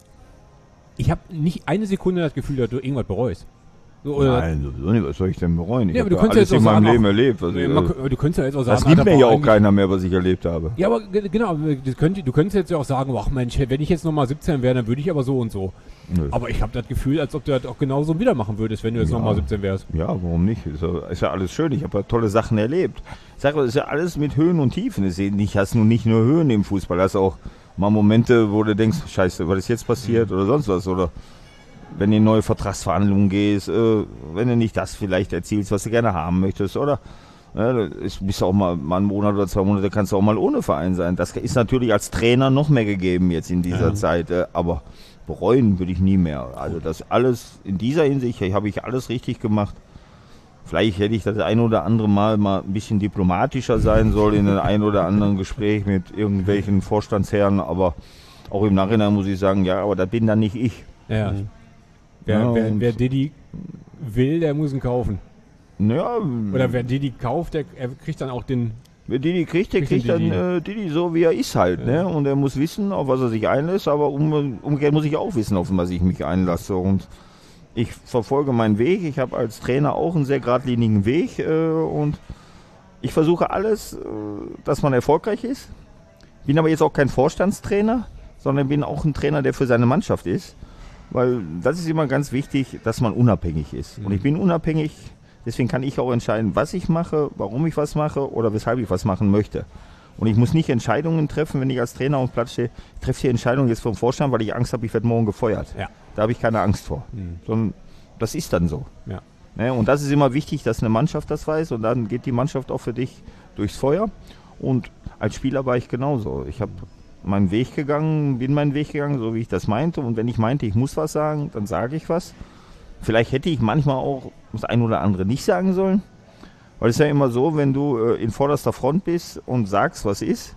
ich habe nicht eine Sekunde das Gefühl, dass du irgendwas bereust. So, oder Nein, sowieso nicht. Was soll ich denn bereuen? Ich Ja, habe aber du ja könntest alles jetzt in auch meinem sagen, Leben auch- erlebt. Also, Nee, man, du könntest ja jetzt auch sagen, das gibt Alter, mir ja boah, auch eigentlich- keiner mehr, was ich erlebt habe. Ja, aber ge- genau, das könnt, du könntest jetzt ja auch sagen, ach Mensch, wenn ich jetzt nochmal siebzehn wäre, dann würde ich aber so und so. Nö. Aber ich habe das Gefühl, als ob du das auch genauso wieder machen würdest, wenn du jetzt Ja. nochmal siebzehn wärst. Ja, warum nicht? Ist ja, ist ja alles schön. Ich habe ja tolle Sachen erlebt. Ich sage, es ist ja alles mit Höhen und Tiefen. Es ist nicht, hast nur nicht nur Höhen im Fußball. Du hast auch mal Momente, wo du denkst, scheiße, was ist jetzt passiert oder sonst was. Oder wenn du in neue Vertragsverhandlungen gehst, äh, wenn du nicht das vielleicht erzielst, was du gerne haben möchtest. Oder ja, es bist du auch mal, mal einen Monat oder zwei Monate, kannst du auch mal ohne Verein sein. Das ist natürlich als Trainer noch mehr gegeben jetzt in dieser Ja. Zeit. Äh, aber bereuen würde ich nie mehr. Also das alles, in dieser Hinsicht habe ich alles richtig gemacht. Vielleicht hätte ich das ein oder andere Mal mal ein bisschen diplomatischer sein sollen in einem ein oder anderen Gespräch mit irgendwelchen Vorstandsherren, aber auch im Nachhinein muss ich sagen, ja, aber das bin dann nicht ich. Ja. Wer, Ja, wer, und- wer Didi will, der muss ihn kaufen. Naja, Oder wer Didi kauft, der er kriegt dann auch den. wer Didi kriegt, der Kriegt kriegt den dann Didi. äh, Didi so, wie er ist halt. Ja. Ne? Und er muss wissen, auf was er sich einlässt, aber um, umgekehrt muss ich auch wissen, auf was ich mich einlasse. Und ich verfolge meinen Weg. Ich habe als Trainer auch einen sehr geradlinigen Weg äh, und ich versuche alles, äh, dass man erfolgreich ist. Bin aber jetzt auch kein Vorstandstrainer, sondern bin auch ein Trainer, der für seine Mannschaft ist. Weil das ist immer ganz wichtig, dass man unabhängig ist. Und ich bin unabhängig, deswegen kann ich auch entscheiden, was ich mache, warum ich was mache oder weshalb ich was machen möchte. Und ich muss nicht Entscheidungen treffen, wenn ich als Trainer auf dem Platz stehe. Ich treffe die Entscheidung jetzt vom Vorstand, weil ich Angst habe, ich werde morgen gefeuert. Ja. Da habe ich keine Angst vor. Mhm. Sondern das ist dann so. Ja. Ne? Und das ist immer wichtig, dass eine Mannschaft das weiß und dann geht die Mannschaft auch für dich durchs Feuer. Und als Spieler war ich genauso. Ich habe meinen Weg gegangen, bin meinen Weg gegangen, so wie ich das meinte. Und wenn ich meinte, ich muss was sagen, dann sage ich was. Vielleicht hätte ich manchmal auch das ein oder andere nicht sagen sollen. Weil es ist ja immer so, wenn du äh, in vorderster Front bist und sagst, was ist,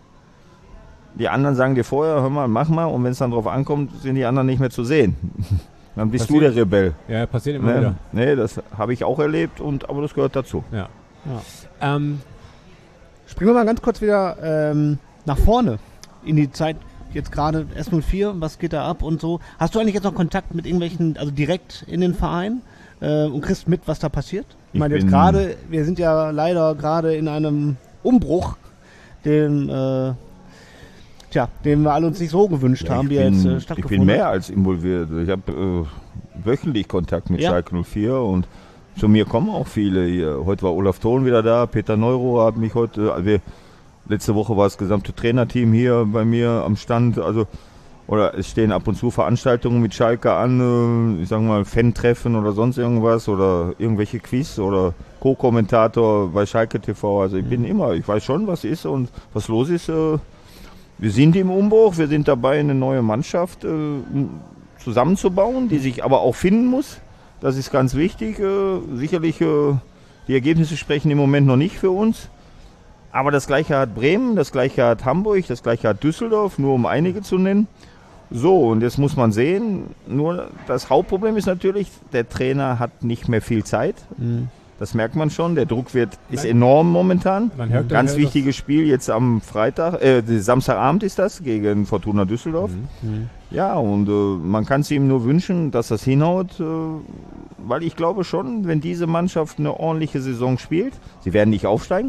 die anderen sagen dir vorher, hör mal, mach mal. Und wenn es dann drauf ankommt, sind die anderen nicht mehr zu sehen. Dann bist Passiert. du der Rebell. Ja, passiert immer Ne? wieder. Nee, das habe ich auch erlebt, und, aber das gehört dazu. Ja. ja. Ähm, Springen wir mal ganz kurz wieder ähm, nach vorne in die Zeit jetzt gerade S null vier, was geht da ab und so. Hast du eigentlich jetzt noch Kontakt mit irgendwelchen, also direkt in den Verein äh, und kriegst mit, was da passiert? Ich Ich meine jetzt bin- gerade, wir sind ja leider gerade in einem Umbruch, den, äh, tja, den wir alle uns nicht so gewünscht Ja, haben, ich wie er bin- jetzt äh, Ich bin stattgefunden mehr hat. als involviert. Ich habe äh, wöchentlich Kontakt mit Ja. Schalke null vier und zu mir kommen auch viele hier. Heute war Olaf Thon wieder da, Peter Neurohr hat mich heute, also wir, letzte Woche war das gesamte Trainerteam hier bei mir am Stand, also oder es stehen ab und zu Veranstaltungen mit Schalke an, äh, ich sag mal Fan-Treffen oder sonst irgendwas oder irgendwelche Quiz oder Co-Kommentator bei Schalke T V. Also ich bin immer, ich weiß schon, was ist und was los ist. Äh, wir sind im Umbruch, wir sind dabei, eine neue Mannschaft äh, zusammenzubauen, die sich aber auch finden muss. Das ist ganz wichtig. Äh, sicherlich, äh, die Ergebnisse sprechen im Moment noch nicht für uns. Aber das Gleiche hat Bremen, das Gleiche hat Hamburg, das Gleiche hat Düsseldorf, nur um einige zu nennen. So, und jetzt muss man sehen, nur das Hauptproblem ist natürlich, der Trainer hat nicht mehr viel Zeit. Mhm. Das merkt man schon. Der Druck wird, ist enorm momentan. Man hört- Ganz hört das- wichtiges Spiel jetzt am Freitag, äh, Samstagabend ist das, gegen Fortuna Düsseldorf. Mhm. Ja, und äh, man kann es ihm nur wünschen, dass das hinhaut, äh, weil ich glaube schon, wenn diese Mannschaft eine ordentliche Saison spielt, sie werden nicht aufsteigen.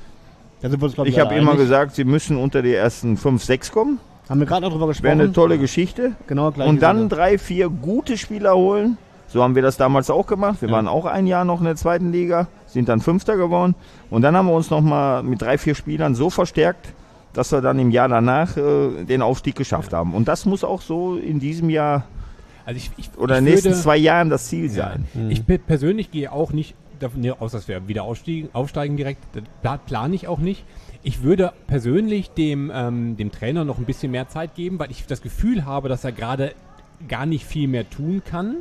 Da sind wir uns, glaub Ich habe alle immer einig. gesagt, sie müssen unter die ersten fünf, sechs kommen. Haben wir gerade noch drüber Wäre gesprochen. eine tolle Geschichte. Genau, gleich Und dann wieder. drei, vier gute Spieler holen. So haben wir das damals auch gemacht. Wir Ja. waren auch ein Jahr noch in der zweiten Liga, sind dann Fünfter geworden. Und dann haben wir uns nochmal mit drei, vier Spielern so verstärkt, dass wir dann im Jahr danach äh, den Aufstieg geschafft haben. Und das muss auch so in diesem Jahr Also ich, ich, oder ich in den nächsten würde- zwei Jahren das Ziel Ja. sein. Ich pe- persönlich gehe auch nicht davon aus, dass wir wieder aufsteigen, aufsteigen direkt. Das pla- plane ich auch nicht. Ich würde persönlich dem, ähm, dem Trainer noch ein bisschen mehr Zeit geben, weil ich das Gefühl habe, dass er gerade gar nicht viel mehr tun kann.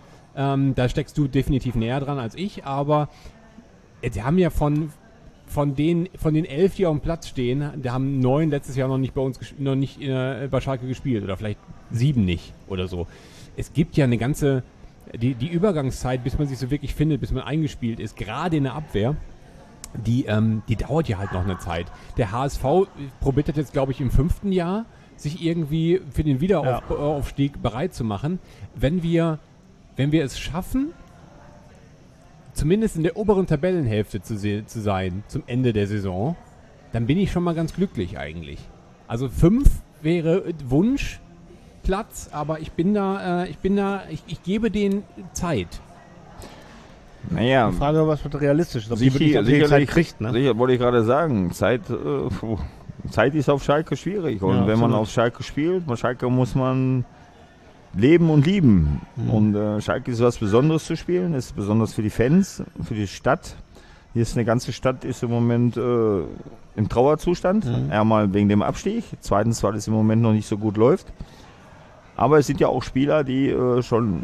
Ähm, da steckst du definitiv näher dran als ich, aber äh, die haben ja von, von, den, von den elf, die auf dem Platz stehen, die haben neun letztes Jahr noch nicht bei uns ges- noch nicht äh, bei Schalke gespielt oder vielleicht sieben nicht oder so. Es gibt ja eine ganze, die, die Übergangszeit, bis man sich so wirklich findet, bis man eingespielt ist, gerade in der Abwehr, die, ähm, die dauert ja halt noch eine Zeit. Der H S V probiert das jetzt, glaube ich, im fünften Jahr, sich irgendwie für den Wiederaufstieg bereit zu machen. Wenn wir, wenn wir es schaffen, zumindest in der oberen Tabellenhälfte zu, se- zu sein, zum Ende der Saison, dann bin ich schon mal ganz glücklich eigentlich. Also fünf wäre Wunschplatz, aber ich bin da, äh, ich bin da, ich, ich gebe denen Zeit. Naja, Die Frage, was wird realistisch ist, ob die sicher, wirklich ob die Zeit sicherlich, kriegt. Ne? sicher, wollte ich gerade sagen, Zeit, äh, puh, Zeit ist auf Schalke schwierig. Und Ja, wenn man absolut. auf Schalke spielt, bei Schalke muss man leben und lieben. Mhm. Und äh, Schalke ist was Besonderes zu spielen, ist besonders für die Fans, für die Stadt. Hier ist eine ganze Stadt, ist im Moment äh, im Trauerzustand. Mhm. Einmal wegen dem Abstieg, zweitens, weil es im Moment noch nicht so gut läuft. Aber es sind ja auch Spieler, die äh, schon,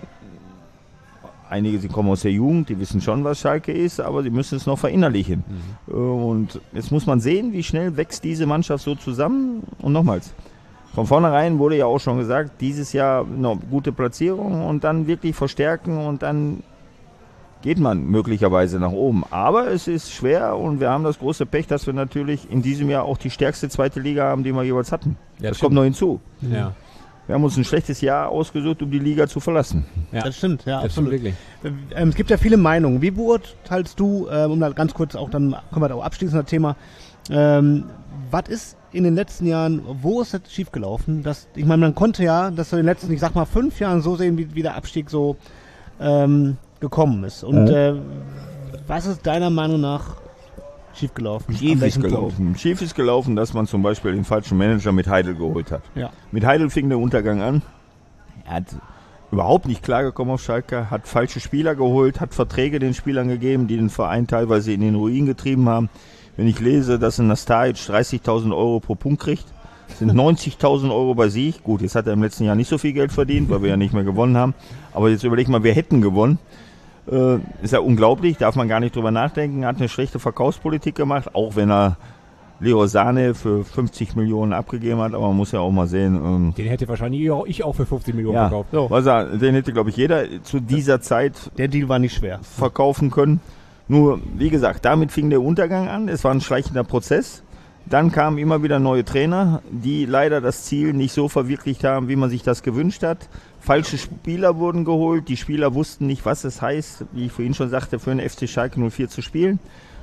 einige, sie kommen aus der Jugend, die wissen schon, was Schalke ist, aber sie müssen es noch verinnerlichen. Äh, Und jetzt muss man sehen, wie schnell wächst diese Mannschaft so zusammen. Und nochmals, von vornherein wurde ja auch schon gesagt, dieses Jahr eine gute Platzierung und dann wirklich verstärken und dann geht man möglicherweise nach oben. Aber es ist schwer und wir haben das große Pech, dass wir natürlich in diesem Jahr auch die stärkste zweite Liga haben, die wir jeweils hatten. Ja, das stimmt. kommt noch hinzu. Ja, Wir haben uns ein schlechtes Jahr ausgesucht, um die Liga zu verlassen. ja. Das stimmt, ja, Das stimmt absolut. wirklich. Ähm, es gibt ja viele Meinungen. Wie beurteilst du, ähm, um da ganz kurz auch, dann können wir da auch abschließen, das Thema, ähm, was ist in den letzten Jahren, wo ist das schiefgelaufen? Das, ich meine, man konnte ja, das so in den letzten, ich sag mal, fünf Jahren so sehen, wie, wie der Abstieg so ähm, gekommen ist. Und Mhm. äh, was ist deiner Meinung nach schiefgelaufen? An Schief ist welchem Punkt? gelaufen. Schief ist gelaufen, dass man zum Beispiel den falschen Manager mit Heidel geholt hat. Ja. Mit Heidel fing der Untergang an. Er hat überhaupt nicht klargekommen auf Schalke, hat falsche Spieler geholt, hat Verträge den Spielern gegeben, die den Verein teilweise in den Ruin getrieben haben. Wenn ich lese, dass ein Nastajic dreißigtausend Euro pro Punkt kriegt, sind neunzigtausend Euro bei sich. Gut, jetzt hat er im letzten Jahr nicht so viel Geld verdient, weil wir ja nicht mehr gewonnen haben. Aber jetzt überleg mal, wir hätten gewonnen. Äh, ist ja unglaublich, darf man gar nicht drüber nachdenken. Hat eine schlechte Verkaufspolitik gemacht, auch wenn er Leo Sane für fünfzig Millionen abgegeben hat. Aber man muss ja auch mal sehen, ähm, Den hätte wahrscheinlich auch- ich auch für fünfzig Millionen ja, verkauft. was er, den hätte, glaube ich, jeder zu dieser Zeit Der Deal war nicht schwer. verkaufen können. Nur, wie gesagt, damit fing der Untergang an. Es war ein schleichender Prozess. Dann kamen immer wieder neue Trainer, die leider das Ziel nicht so verwirklicht haben, wie man sich das gewünscht hat. Falsche Spieler wurden geholt. Die Spieler wussten nicht, was es heißt, wie ich vorhin schon sagte, für den F C Schalke null vier zu spielen.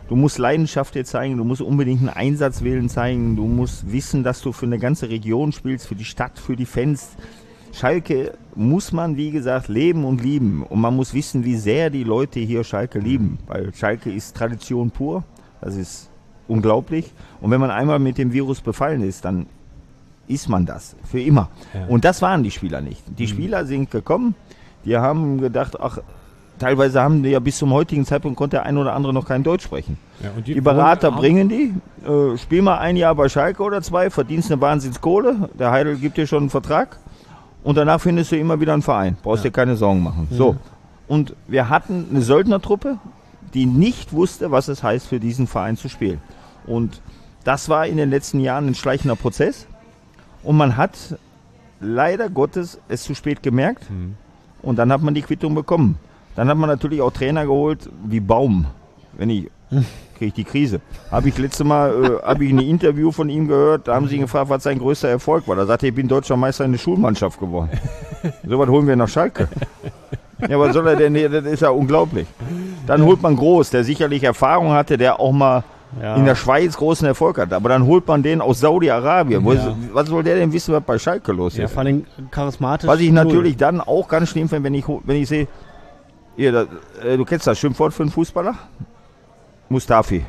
Du musst Leidenschaft dir zeigen, du musst unbedingt einen Einsatzwillen zeigen, du musst wissen, dass du für eine ganze Region spielst, für die Stadt, für die Fans. Schalke muss man, wie gesagt, leben und lieben. Und man muss wissen, wie sehr die Leute hier Schalke lieben. Weil Schalke ist Tradition pur, das ist unglaublich. Und wenn man einmal mit dem Virus befallen ist, dann ist man das, für immer. Ja. Und das waren die Spieler nicht. Die Mhm. Spieler sind gekommen, die haben gedacht, ach, teilweise haben die ja bis zum heutigen Zeitpunkt konnte der ein oder andere noch kein Deutsch sprechen. Ja, und Die Berater wohnen- bringen die, äh, spiel mal ein Jahr bei Schalke oder zwei, verdienst eine Wahnsinnskohle, der Heidel gibt dir schon einen Vertrag und danach findest du immer wieder einen Verein, brauchst dir keine Sorgen machen. So, und wir hatten eine Söldnertruppe, die nicht wusste, was es heißt, für diesen Verein zu spielen. Und das war in den letzten Jahren ein schleichender Prozess und man hat leider Gottes es zu spät gemerkt und dann hat man die Quittung bekommen. Dann hat man natürlich auch Trainer geholt wie Baum. Wenn ich kriege ich die Krise. Habe ich letztes Mal äh, habe ich ein Interview von ihm gehört, da haben sie ihn gefragt, was sein größter Erfolg war. Da sagte er, ich bin deutscher Meister in der Schulmannschaft geworden. So was holen wir nach Schalke. Ja, was soll er denn? Das ist ja unglaublich. Dann holt man Groß, der sicherlich Erfahrung hatte, der auch mal Ja. in der Schweiz großen Erfolg hat. Aber dann holt man den aus Saudi-Arabien. Wo Ja. ist- Was soll der denn wissen, was bei Schalke los Ja, ist? vor allem charismatisch. Was ich null. natürlich dann auch ganz schlimm finde, wenn ich, wenn ich sehe, hier, das, äh, du kennst das Schimpfwort für einen Fußballer? Mustafi.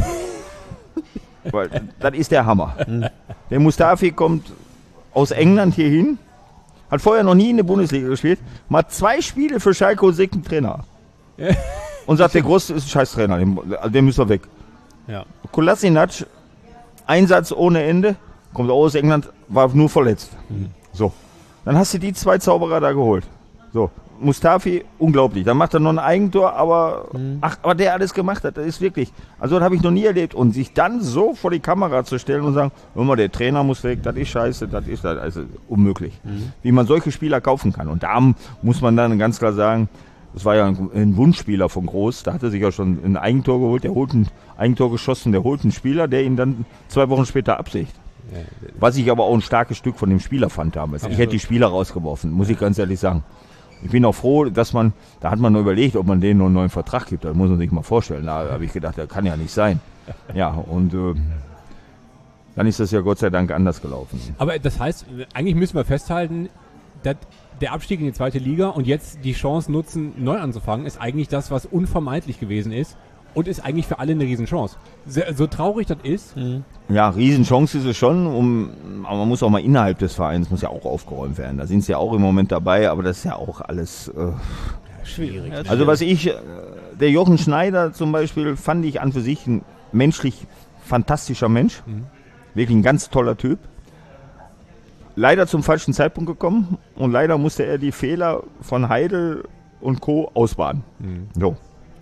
Weil das ist der Hammer. Der Mustafi kommt aus England hier hin, hat vorher noch nie in der Bundesliga gespielt, macht zwei Spiele für Schalke und sägt einen Trainer. Und sagt, der Groß ist ein Scheißtrainer, den, den müssen wir weg. Ja. Kolasinac, Einsatz ohne Ende, kommt auch aus England, war nur verletzt. So, dann hast du die zwei Zauberer da geholt. So, Mustafi, unglaublich. Dann macht er noch ein Eigentor, aber ach, aber der alles gemacht hat, das ist wirklich, also das habe ich noch nie erlebt. Und sich dann so vor die Kamera zu stellen und sagen, hör mal, der Trainer muss weg, das ist scheiße, das ist das, also unmöglich. Wie man solche Spieler kaufen kann. Und da muss man dann ganz klar sagen, das war ja ein, ein Wunschspieler von Groß, da hat er sich ja schon ein Eigentor geholt, der holt ein Eigentor geschossen, der holt einen Spieler, der ihn dann zwei Wochen später absägt. Was ich aber auch ein starkes Stück von dem Spieler fand damals. Ich hätte die Spieler rausgeworfen, muss ich ganz ehrlich sagen. Ich bin auch froh, dass man, da hat man nur überlegt, ob man denen noch einen neuen Vertrag gibt. Das muss man sich mal vorstellen. Da habe ich gedacht, das kann ja nicht sein. Ja, und äh, dann ist das ja Gott sei Dank anders gelaufen. Aber das heißt, eigentlich müssen wir festhalten, dass der Abstieg in die zweite Liga und jetzt die Chance nutzen, neu anzufangen, ist eigentlich das, was unvermeidlich gewesen ist und ist eigentlich für alle eine Riesenchance. So, so traurig das ist, Ja, Riesenchance ist es schon, um, aber man muss auch mal innerhalb des Vereins, muss ja auch aufgeräumt werden. Da sind sie ja auch im Moment dabei, aber das ist ja auch alles äh, Schwierig. Also was ich, äh, der Jochen Schneider zum Beispiel, fand ich an für sich ein menschlich fantastischer Mensch. Wirklich ein ganz toller Typ. Leider zum falschen Zeitpunkt gekommen und leider musste er die Fehler von Heidel und Co. ausbaden. So.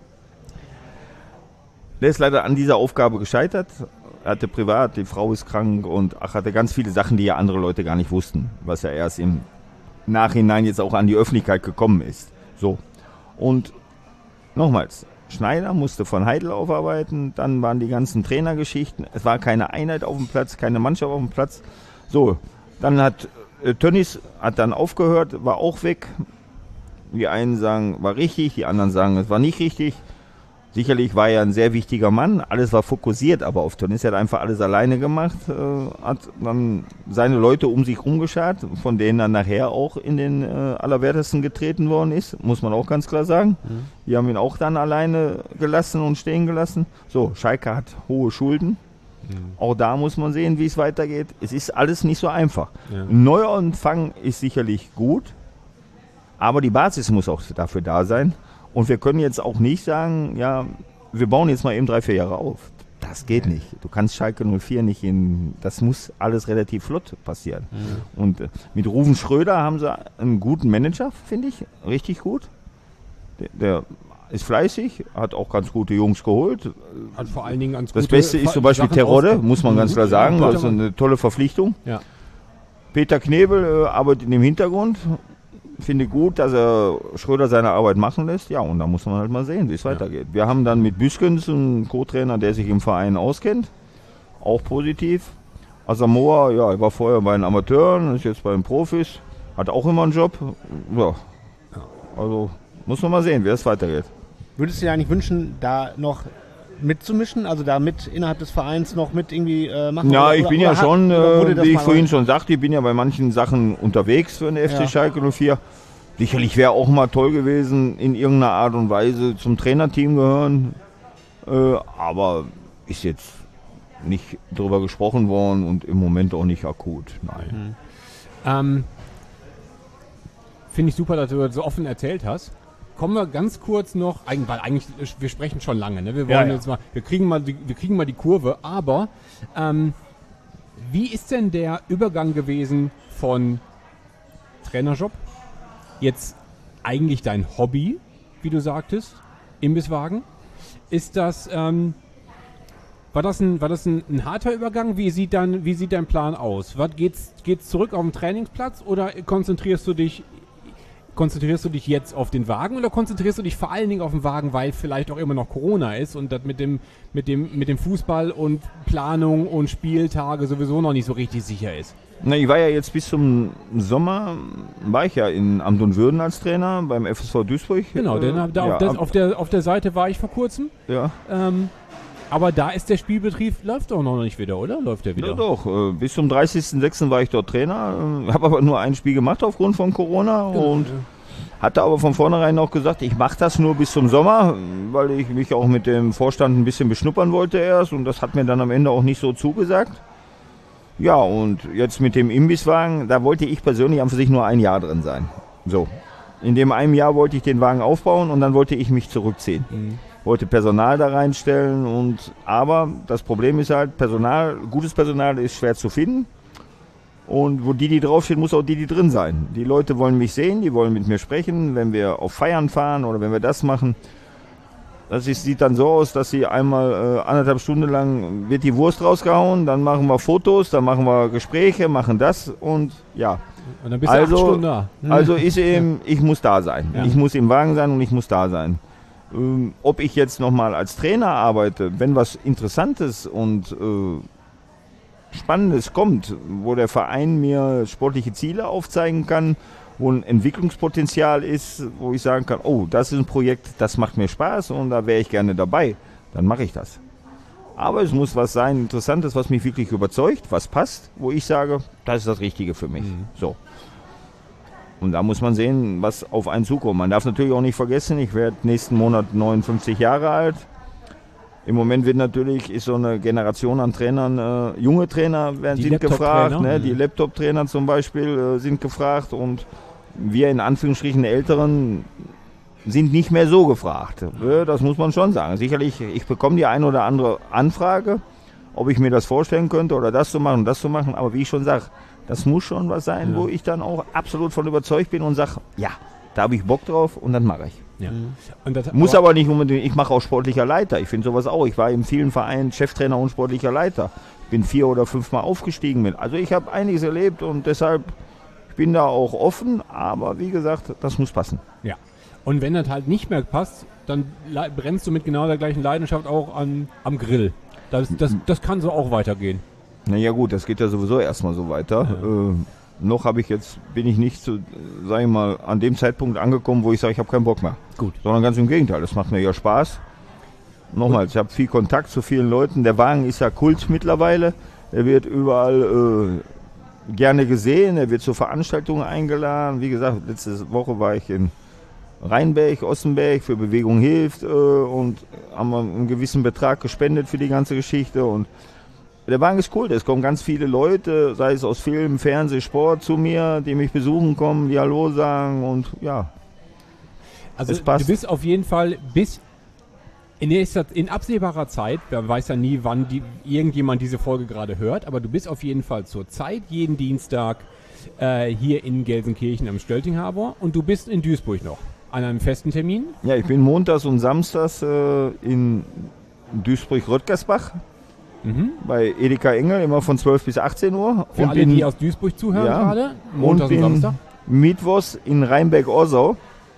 Der ist leider an dieser Aufgabe gescheitert. Er hatte privat, die Frau ist krank und ach, hatte ganz viele Sachen, die ja andere Leute gar nicht wussten, was ja erst im Nachhinein jetzt auch an die Öffentlichkeit gekommen ist. So. Und nochmals, Schneider musste von Heidel aufarbeiten, dann waren die ganzen Trainergeschichten, es war keine Einheit auf dem Platz, keine Mannschaft auf dem Platz. So, dann hat äh, Tönnies hat dann aufgehört, war auch weg. Die einen sagen, war richtig, die anderen sagen, es war nicht richtig. Sicherlich war er ein sehr wichtiger Mann, alles war fokussiert aber auf Tönnies, er hat einfach alles alleine gemacht, äh, hat dann seine Leute um sich rumgeschart, von denen er nachher auch in den äh, Allerwertesten getreten worden ist, muss man auch ganz klar sagen. Mhm. Die haben ihn auch dann alleine gelassen und stehen gelassen. So, Schalke hat hohe Schulden, mhm. Auch da muss man sehen, wie es weitergeht. Es ist alles nicht so einfach. Ja. Ein Neuanfang ist sicherlich gut, aber die Basis muss auch dafür da sein. Und wir können jetzt auch nicht sagen, ja, wir bauen jetzt mal eben drei, vier Jahre auf. Das geht nicht. Du kannst Schalke null vier nicht in, das muss alles relativ flott passieren. Mhm. Und äh, mit Ruven Schröder haben sie einen guten Manager, finde ich, richtig gut. Der, der ist fleißig, hat auch ganz gute Jungs geholt. Hat vor allen Dingen ganz Das gute Beste ist zum Beispiel Sachen Terodde, raus- muss man ganz klar sagen. Ja, Das ist eine tolle Verpflichtung. Ja. Peter Knebel äh, arbeitet im Hintergrund. Finde gut, dass er Schröder seine Arbeit machen lässt. Ja, und da muss man halt mal sehen, wie es ja. weitergeht. Wir haben dann mit Büskens einen Co-Trainer, der sich im Verein auskennt. Auch positiv. Asamoah, ja, er war vorher bei den Amateuren, ist jetzt bei den Profis. Hat auch immer einen Job. Ja. Also muss man mal sehen, wie es weitergeht. Würdest du dir eigentlich wünschen, da noch mitzumischen? Also da mit innerhalb des Vereins noch mit irgendwie äh, machen? Ja, oder, ich oder, bin oder ja hat, schon, äh, das wie ich mal vorhin schon sagte, ich bin ja bei manchen Sachen unterwegs für den F C Ja. Schalke null vier. Sicherlich wäre auch mal toll gewesen, in irgendeiner Art und Weise zum Trainerteam gehören. Äh, aber ist jetzt nicht drüber gesprochen worden und im Moment auch nicht akut. Nein. Ähm, Finde ich super, dass du das so offen erzählt hast. Kommen wir ganz kurz noch, eig- weil eigentlich, wir sprechen schon lange, ne? Wir wollen Ja, ja. jetzt mal, wir kriegen mal die, wir kriegen mal die Kurve, aber ähm, wie ist denn der Übergang gewesen von Trainerjob, jetzt eigentlich dein Hobby, wie du sagtest, Imbisswagen? Ist das, ähm, war das ein, war das ein, ein harter Übergang? Wie sieht dein, wie sieht dein Plan aus? Was, geht's, geht's zurück auf den Trainingsplatz oder konzentrierst du dich Konzentrierst du dich jetzt auf den Wagen oder konzentrierst du dich vor allen Dingen auf den Wagen, weil vielleicht auch immer noch Corona ist und das mit dem, mit dem, mit dem Fußball und Planung und Spieltage sowieso noch nicht so richtig sicher ist? Na, ich war ja jetzt bis zum Sommer, war ich ja in Amt und Würden als Trainer beim F S V Duisburg. Genau, denn Äh, da ja, auf, der, ab- auf, der, auf der Seite war ich vor kurzem. ja. Ähm, aber da ist der Spielbetrieb, läuft doch noch nicht wieder, oder? Läuft der wieder? Ja, doch, äh, bis zum dreißigsten sechsten war ich dort Trainer, äh, habe aber nur ein Spiel gemacht aufgrund von Corona Genau, und ja. hatte aber von vornherein auch gesagt, ich mache das nur bis zum Sommer, weil ich mich auch mit dem Vorstand ein bisschen beschnuppern wollte erst und das hat mir dann am Ende auch nicht so zugesagt. Ja, und jetzt mit dem Imbisswagen, da wollte ich persönlich an für sich nur ein Jahr drin sein. So, in dem einen Jahr wollte ich den Wagen aufbauen und dann wollte ich mich zurückziehen. Mhm. Wollte Personal da reinstellen und aber das Problem ist halt, Personal, gutes Personal ist schwer zu finden. Und wo Didi draufsteht, muss auch Didi drin sein. Die Leute wollen mich sehen, die wollen mit mir sprechen, wenn wir auf Feiern fahren oder wenn wir das machen. Das ist, sieht dann so aus, dass sie einmal äh, anderthalb Stunden lang wird die Wurst rausgehauen, dann machen wir Fotos, dann machen wir Gespräche, machen das und ja. Und dann bist du Also- acht Stunden da. Also ist eben, ich muss da sein. Ja. Ich muss im Wagen sein und ich muss da sein. Ähm, ob ich jetzt nochmal als Trainer arbeite, wenn was Interessantes und äh, Spannendes kommt, wo der Verein mir sportliche Ziele aufzeigen kann, wo ein Entwicklungspotenzial ist, wo ich sagen kann, oh, das ist ein Projekt, das macht mir Spaß und da wäre ich gerne dabei, dann mache ich das. Aber es muss was sein, Interessantes, was mich wirklich überzeugt, was passt, wo ich sage, das ist das Richtige für mich. So. Und da muss man sehen, was auf einen zukommt. Man darf natürlich auch nicht vergessen, ich werde nächsten Monat neunundfünfzig Jahre alt. Im Moment wird natürlich, ist so eine Generation an Trainern, äh, junge Trainer werden, Die sind Laptop-Trainer? gefragt, ne? Mhm. Die Laptop-Trainer zum Beispiel äh, sind gefragt und wir in Anführungsstrichen Älteren sind nicht mehr so gefragt. Äh, das muss man schon sagen. Sicherlich, ich bekomme die eine oder andere Anfrage, ob ich mir das vorstellen könnte oder das zu machen und das zu machen, aber wie ich schon sage, das muss schon was sein, Ja. wo ich dann auch absolut von überzeugt bin und sage, ja, da habe ich Bock drauf und dann mache ich. Ja. Und das, Muss aber nicht unbedingt, ich mache auch sportlicher Leiter. Ich finde sowas auch. Ich war in vielen Vereinen Cheftrainer und sportlicher Leiter. Ich bin vier oder fünfmal aufgestiegen mit. Also ich habe einiges erlebt und deshalb, ich bin da auch offen, aber wie gesagt, das muss passen. Ja. Und wenn das halt nicht mehr passt, dann le- brennst du mit genau der gleichen Leidenschaft auch an, am Grill. Das, das, das kann so auch weitergehen. Naja gut, das geht ja sowieso erstmal so weiter. Ja. Äh, noch habe ich jetzt, bin ich nicht zu, sag ich mal, an dem Zeitpunkt angekommen, wo ich sage, ich habe keinen Bock mehr. Gut. Sondern ganz im Gegenteil, das macht mir ja Spaß. Nochmals, ich habe viel Kontakt zu vielen Leuten. Der Wagen ist ja Kult mittlerweile. Er wird überall äh, gerne gesehen, er wird zu Veranstaltungen eingeladen. Wie gesagt, letzte Woche war ich in Rheinberg, Ossenberg für Bewegung hilft äh, und haben wir einen gewissen Betrag gespendet für die ganze Geschichte. Und der Wagen ist cool, es kommen ganz viele Leute, sei es aus Film, Fernseh, Sport zu mir, die mich besuchen kommen, die Hallo sagen und ja. Also Es passt. du bist auf jeden Fall bis in, nächster, in absehbarer Zeit, wer weiß ja nie, wann die, irgendjemand diese Folge gerade hört, aber du bist auf jeden Fall zur Zeit jeden Dienstag äh, hier in Gelsenkirchen am Stöltinghabor und du bist in Duisburg noch an einem festen Termin. Ja, ich bin montags und samstags äh, in Duisburg-Röttgersbach Mhm. bei Edeka Engel, immer von zwölf bis achtzehn Uhr. Für und alle, bin die aus Duisburg zuhören ja, gerade, Montag und bin Samstag. mittwochs in Rheinberg-Orsau.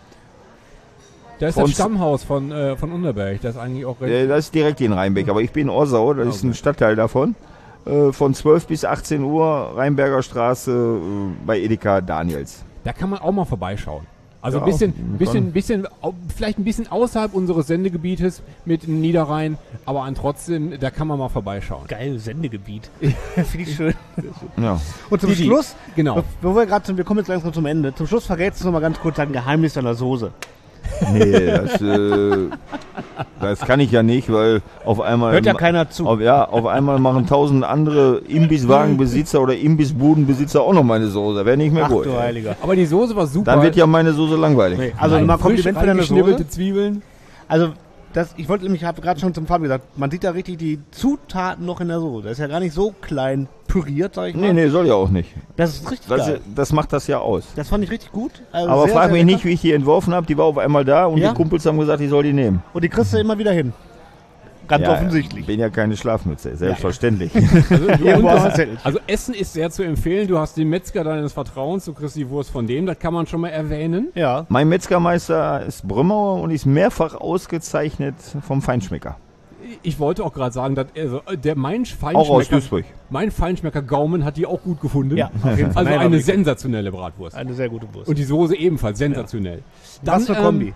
Da ist von- das Stammhaus von, äh, von Unterberg, das ist eigentlich auch recht. Äh, das ist direkt in Rheinberg, aber ich bin in Orsau, das ist Okay. ein Stadtteil davon. Äh, von zwölf bis achtzehn Uhr, Rheinberger Straße äh, bei Edeka Daniels. Da kann man auch mal vorbeischauen. Also ein Ja, bisschen, man bisschen, kann- bisschen, au- vielleicht ein bisschen außerhalb unseres Sendegebietes mit dem Niederrhein, aber an trotzdem, da kann man mal vorbeischauen. Geil, Sendegebiet. Finde ich schön. Ja. Und zum Didi, Schluss, genau. be- bevor wir gerade zum, wir kommen jetzt langsam zum Ende. Zum Schluss verrätst du noch mal ganz kurz dein Geheimnis deiner Soße. Nee, das, äh, das kann ich ja nicht, weil auf einmal... Hört ja keiner zu. Auf, ja, auf einmal machen tausend andere Imbisswagenbesitzer oder Imbissbudenbesitzer auch noch meine Soße. Wäre nicht mehr Ach gut. du Heiliger. Aber die Soße war super. Dann wird ja meine Soße langweilig. Nee, also Nein, mal frisch Kompliment für deine reingeschnibbelte Soße. Zwiebeln. Also, das, ich wollte nämlich, ich habe gerade schon zum Fabi gesagt, man sieht da richtig die Zutaten noch in der Soße. Das ist ja gar nicht so klein püriert, sag ich mal. Nee, nee, soll ja auch nicht. Das ist richtig Das, geil. das macht das ja aus. Das fand ich richtig gut. Also Aber sehr, frag sehr mich lecker. nicht, wie ich die entworfen habe. Die war auf einmal da und Ja? die Kumpels haben gesagt, ich soll die nehmen. Und die kriegst du immer wieder hin. Ganz Ja, offensichtlich. Ich bin ja keine Schlafmütze, selbstverständlich. Also, du, Irgendwo und auf du dem hast, Zettel. also Essen ist sehr zu empfehlen. Du hast den Metzger deines Vertrauens, du kriegst die Wurst von dem, das kann man schon mal erwähnen. Ja. Mein Metzgermeister ist Brümmauer und ist mehrfach ausgezeichnet vom Feinschmecker. Ich wollte auch gerade sagen, dass also, der mein Auch aus Feinschmecker, Duisburg. mein Feinschmecker Gaumen hat die auch gut gefunden. Ja, auf jeden Fall. Also Nein, war eine wirklich sensationelle Bratwurst. eine sehr gute Wurst. Und die Soße ebenfalls sensationell. Was für ähm, Kombi.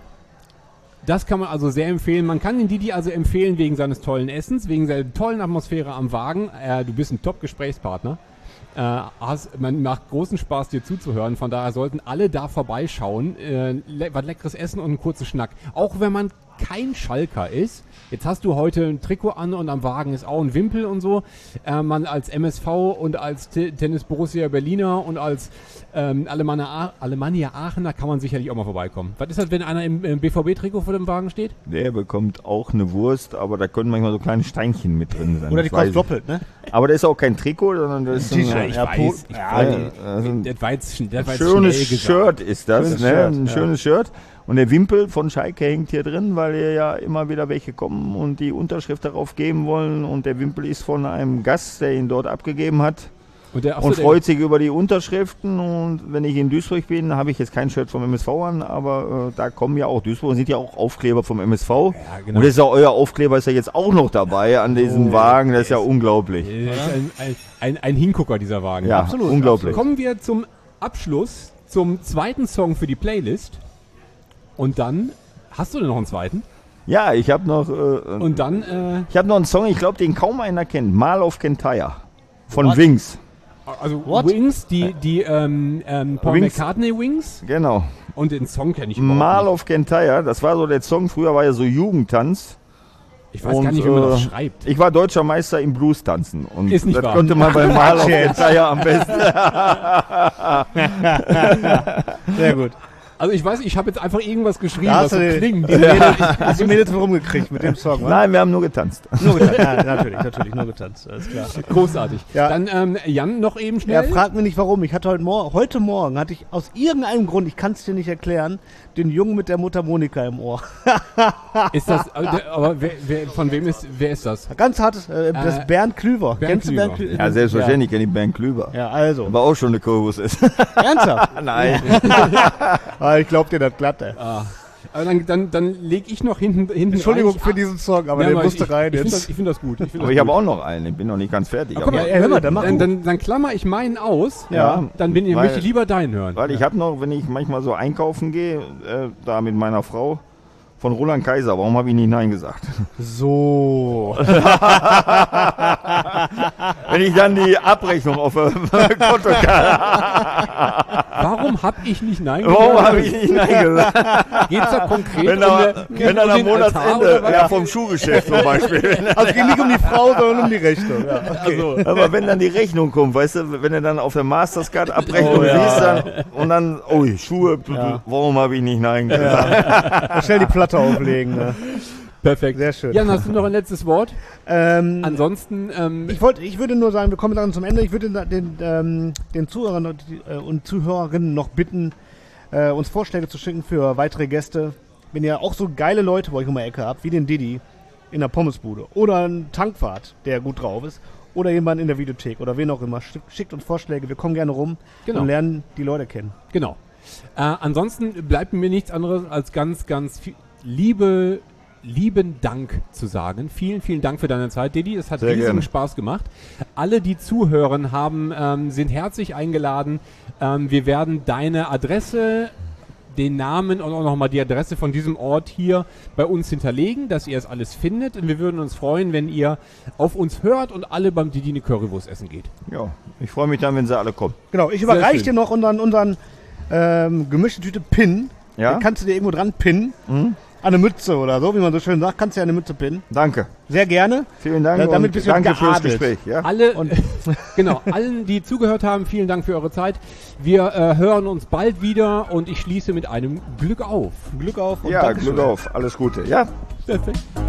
Das kann man also sehr empfehlen. Man kann den Didi also empfehlen wegen seines tollen Essens, wegen seiner tollen Atmosphäre am Wagen. Äh, du bist ein Top-Gesprächspartner. Äh, hast, man macht großen Spaß, dir zuzuhören. Von daher sollten alle da vorbeischauen. Äh, le was leckeres Essen und einen kurzen Schnack. Auch wenn man kein Schalker ist. Jetzt hast du heute ein Trikot an und am Wagen ist auch ein Wimpel und so. Äh, man als M S V und als T Tennis Borussia Berliner und als ähm, Alemannia, A Alemannia Aachener kann man sicherlich auch mal vorbeikommen. Was ist das, wenn einer im, im B V B-Trikot vor dem Wagen steht? Der bekommt auch eine Wurst, aber da können manchmal so kleine Steinchen mit drin sein. Oder die Das weiß kostet ich. doppelt, ne? Aber das ist auch kein Trikot, sondern das ist so T-Shirt, ein, ja, weiß, Po- ich ja, weiß. die- also ein Das war jetzt, schn- das war jetzt schönes schnell gesagt. Shirt ist das. Schönes ne? Shirt, ein ja. schönes Shirt. Und der Wimpel von Schalke hängt hier drin, weil hier ja immer wieder welche kommen und die Unterschrift darauf geben wollen. Und der Wimpel ist von einem Gast, der ihn dort abgegeben hat. Und, der, achso, Und der- freut sich über die Unterschriften. Und wenn ich in Duisburg bin, habe ich jetzt kein Shirt vom M S V an, aber äh, da kommen ja auch Duisburg, sind ja auch Aufkleber vom M S V. Ja, genau. Und das ist ja euer Aufkleber, ist ja jetzt auch noch dabei an diesem Oh, Wagen. Das ist ja yes. unglaublich. Das ist ein, ein, ein, ein Hingucker, dieser Wagen. Ja, absolut, unglaublich. Kommen wir zum Abschluss, zum zweiten Song für die Playlist. Und dann, hast du denn noch einen zweiten? Ja, ich habe noch, äh, Und dann, äh, ich habe noch einen Song, ich glaube, den kaum einer kennt. Mal auf Kentire von What? Wings. also What? Wings, die, die ähm, ähm, Paul Wings. McCartney Wings. Genau. Und den Song kenne ich überhaupt Mal nicht. auf Kentire, das war so der Song, früher war ja so Jugendtanz. Ich weiß und, gar nicht, wie man äh, das schreibt. Ich war deutscher Meister im Blues-Tanzen. Und Ist nicht das wahr. konnte man bei Mal auf Kentire am besten. Sehr gut. Also ich weiß, ich habe jetzt einfach irgendwas geschrieben, Da was hast so du die, klingt. die, Mädels, hast die Mädels rumgekriegt mit dem Song, wa? Nein, wir haben nur getanzt. Nur getanzt. Ja, natürlich, natürlich, nur getanzt. Alles klar. Großartig. Ja. Dann ähm, Jan noch eben Ja, schnell. frag mich nicht warum. Ich hatte heute Morgen, heute Morgen hatte ich aus irgendeinem Grund, ich kann es dir nicht erklären, den Jungen mit der Mutter Monika im Ohr. Ist das, aber, der, aber wer, wer, von wem ist, wer ist das? Ganz hartes, äh, das Äh, ist Bernd Klüver. Bernd Kennst du Bernd Klüver. Klüver? Ja, selbstverständlich kenne ich Bernd Klüver. Ja, also. Aber auch schon eine Chorus ist. Ernsthaft? Nein. Ah, ich glaub dir das glatt, ey. Aber dann, dann, dann lege ich noch hinten, hinten Entschuldigung rein. für diesen Song, aber Ja, der aber musste ich, rein ich, ich finde jetzt. das, ich find das gut. Ich find Aber das ich habe gut. auch noch einen. Ich bin noch nicht ganz fertig. Ah, Guck aber- mal, Ja, hör mal, dann mach dann, du. dann, dann klammer ich meinen aus. Ja. Dann bin ich, Weil- möchte ich lieber deinen hören. Weil ich habe noch, wenn ich manchmal so einkaufen gehe, äh, da mit meiner Frau, von Roland Kaiser. Warum habe ich nicht Nein gesagt? So. Wenn ich dann die Abrechnung auf der Kontokarte, Warum habe ich nicht Nein warum habe ich nicht Nein gesagt? Geht es da konkret Wenn, um, da, der, wenn dann um am den Altar oder Monatsende, was? ja, vom Schuhgeschäft zum Beispiel. Also es ging nicht um die Frau, sondern um die Rechnung. Ja, okay. Aber wenn dann die Rechnung kommt, weißt du, wenn du dann auf der Mastercard Abrechnung Oh, ja. siehst, dann, und dann, oh, Schuhe, Ja. warum habe ich nicht Nein gesagt? Schnell die Platte auflegen. Ne? Perfekt. Sehr schön. Jan, hast du noch ein letztes Wort? Ähm, Ansonsten, ähm, ich, wollte, ich würde nur sagen, wir kommen dann zum Ende. Ich würde den, den, ähm, den Zuhörern und, äh, und Zuhörerinnen noch bitten, äh, uns Vorschläge zu schicken für weitere Gäste. Wenn ihr auch so geile Leute bei euch um die Ecke habt, wie den Didi in der Pommesbude oder einen Tankwart, der gut drauf ist, oder jemand in der Videothek oder wen auch immer, schickt, schickt uns Vorschläge. Wir kommen gerne rum Genau. und lernen die Leute kennen. genau. Äh, ansonsten bleibt mir nichts anderes als ganz, ganz viel Liebe, lieben Dank zu sagen. Vielen, vielen Dank für deine Zeit, Didi. Es hat Sehr riesigen gerne. Spaß gemacht. Alle, die zuhören, haben, ähm, sind herzlich eingeladen. Ähm, wir werden deine Adresse, den Namen und auch nochmal die Adresse von diesem Ort hier bei uns hinterlegen, dass ihr es alles findet. Und wir würden uns freuen, wenn ihr auf uns hört und alle beim Didi eine Currywurst essen geht. Ja, ich freue mich dann, wenn sie alle kommen. Genau, ich Sehr überreiche schön. dir noch unseren, unseren ähm, gemischte Tüte Pin. Ja? Den kannst du dir irgendwo dran pinnen. Mhm. An eine Mütze oder so, wie man so schön sagt, kannst du ja eine Mütze pinnen. Danke. Sehr gerne. Vielen Dank Ja, damit und bist du danke fürs geadelt. Gespräch. Ja? Alle, Und- genau, allen, die zugehört haben, vielen Dank für eure Zeit. Wir äh, hören uns bald wieder und ich schließe mit einem Glück auf. Glück auf und Ja, Dankeschön. Glück auf. Alles Gute. Ja. Perfekt.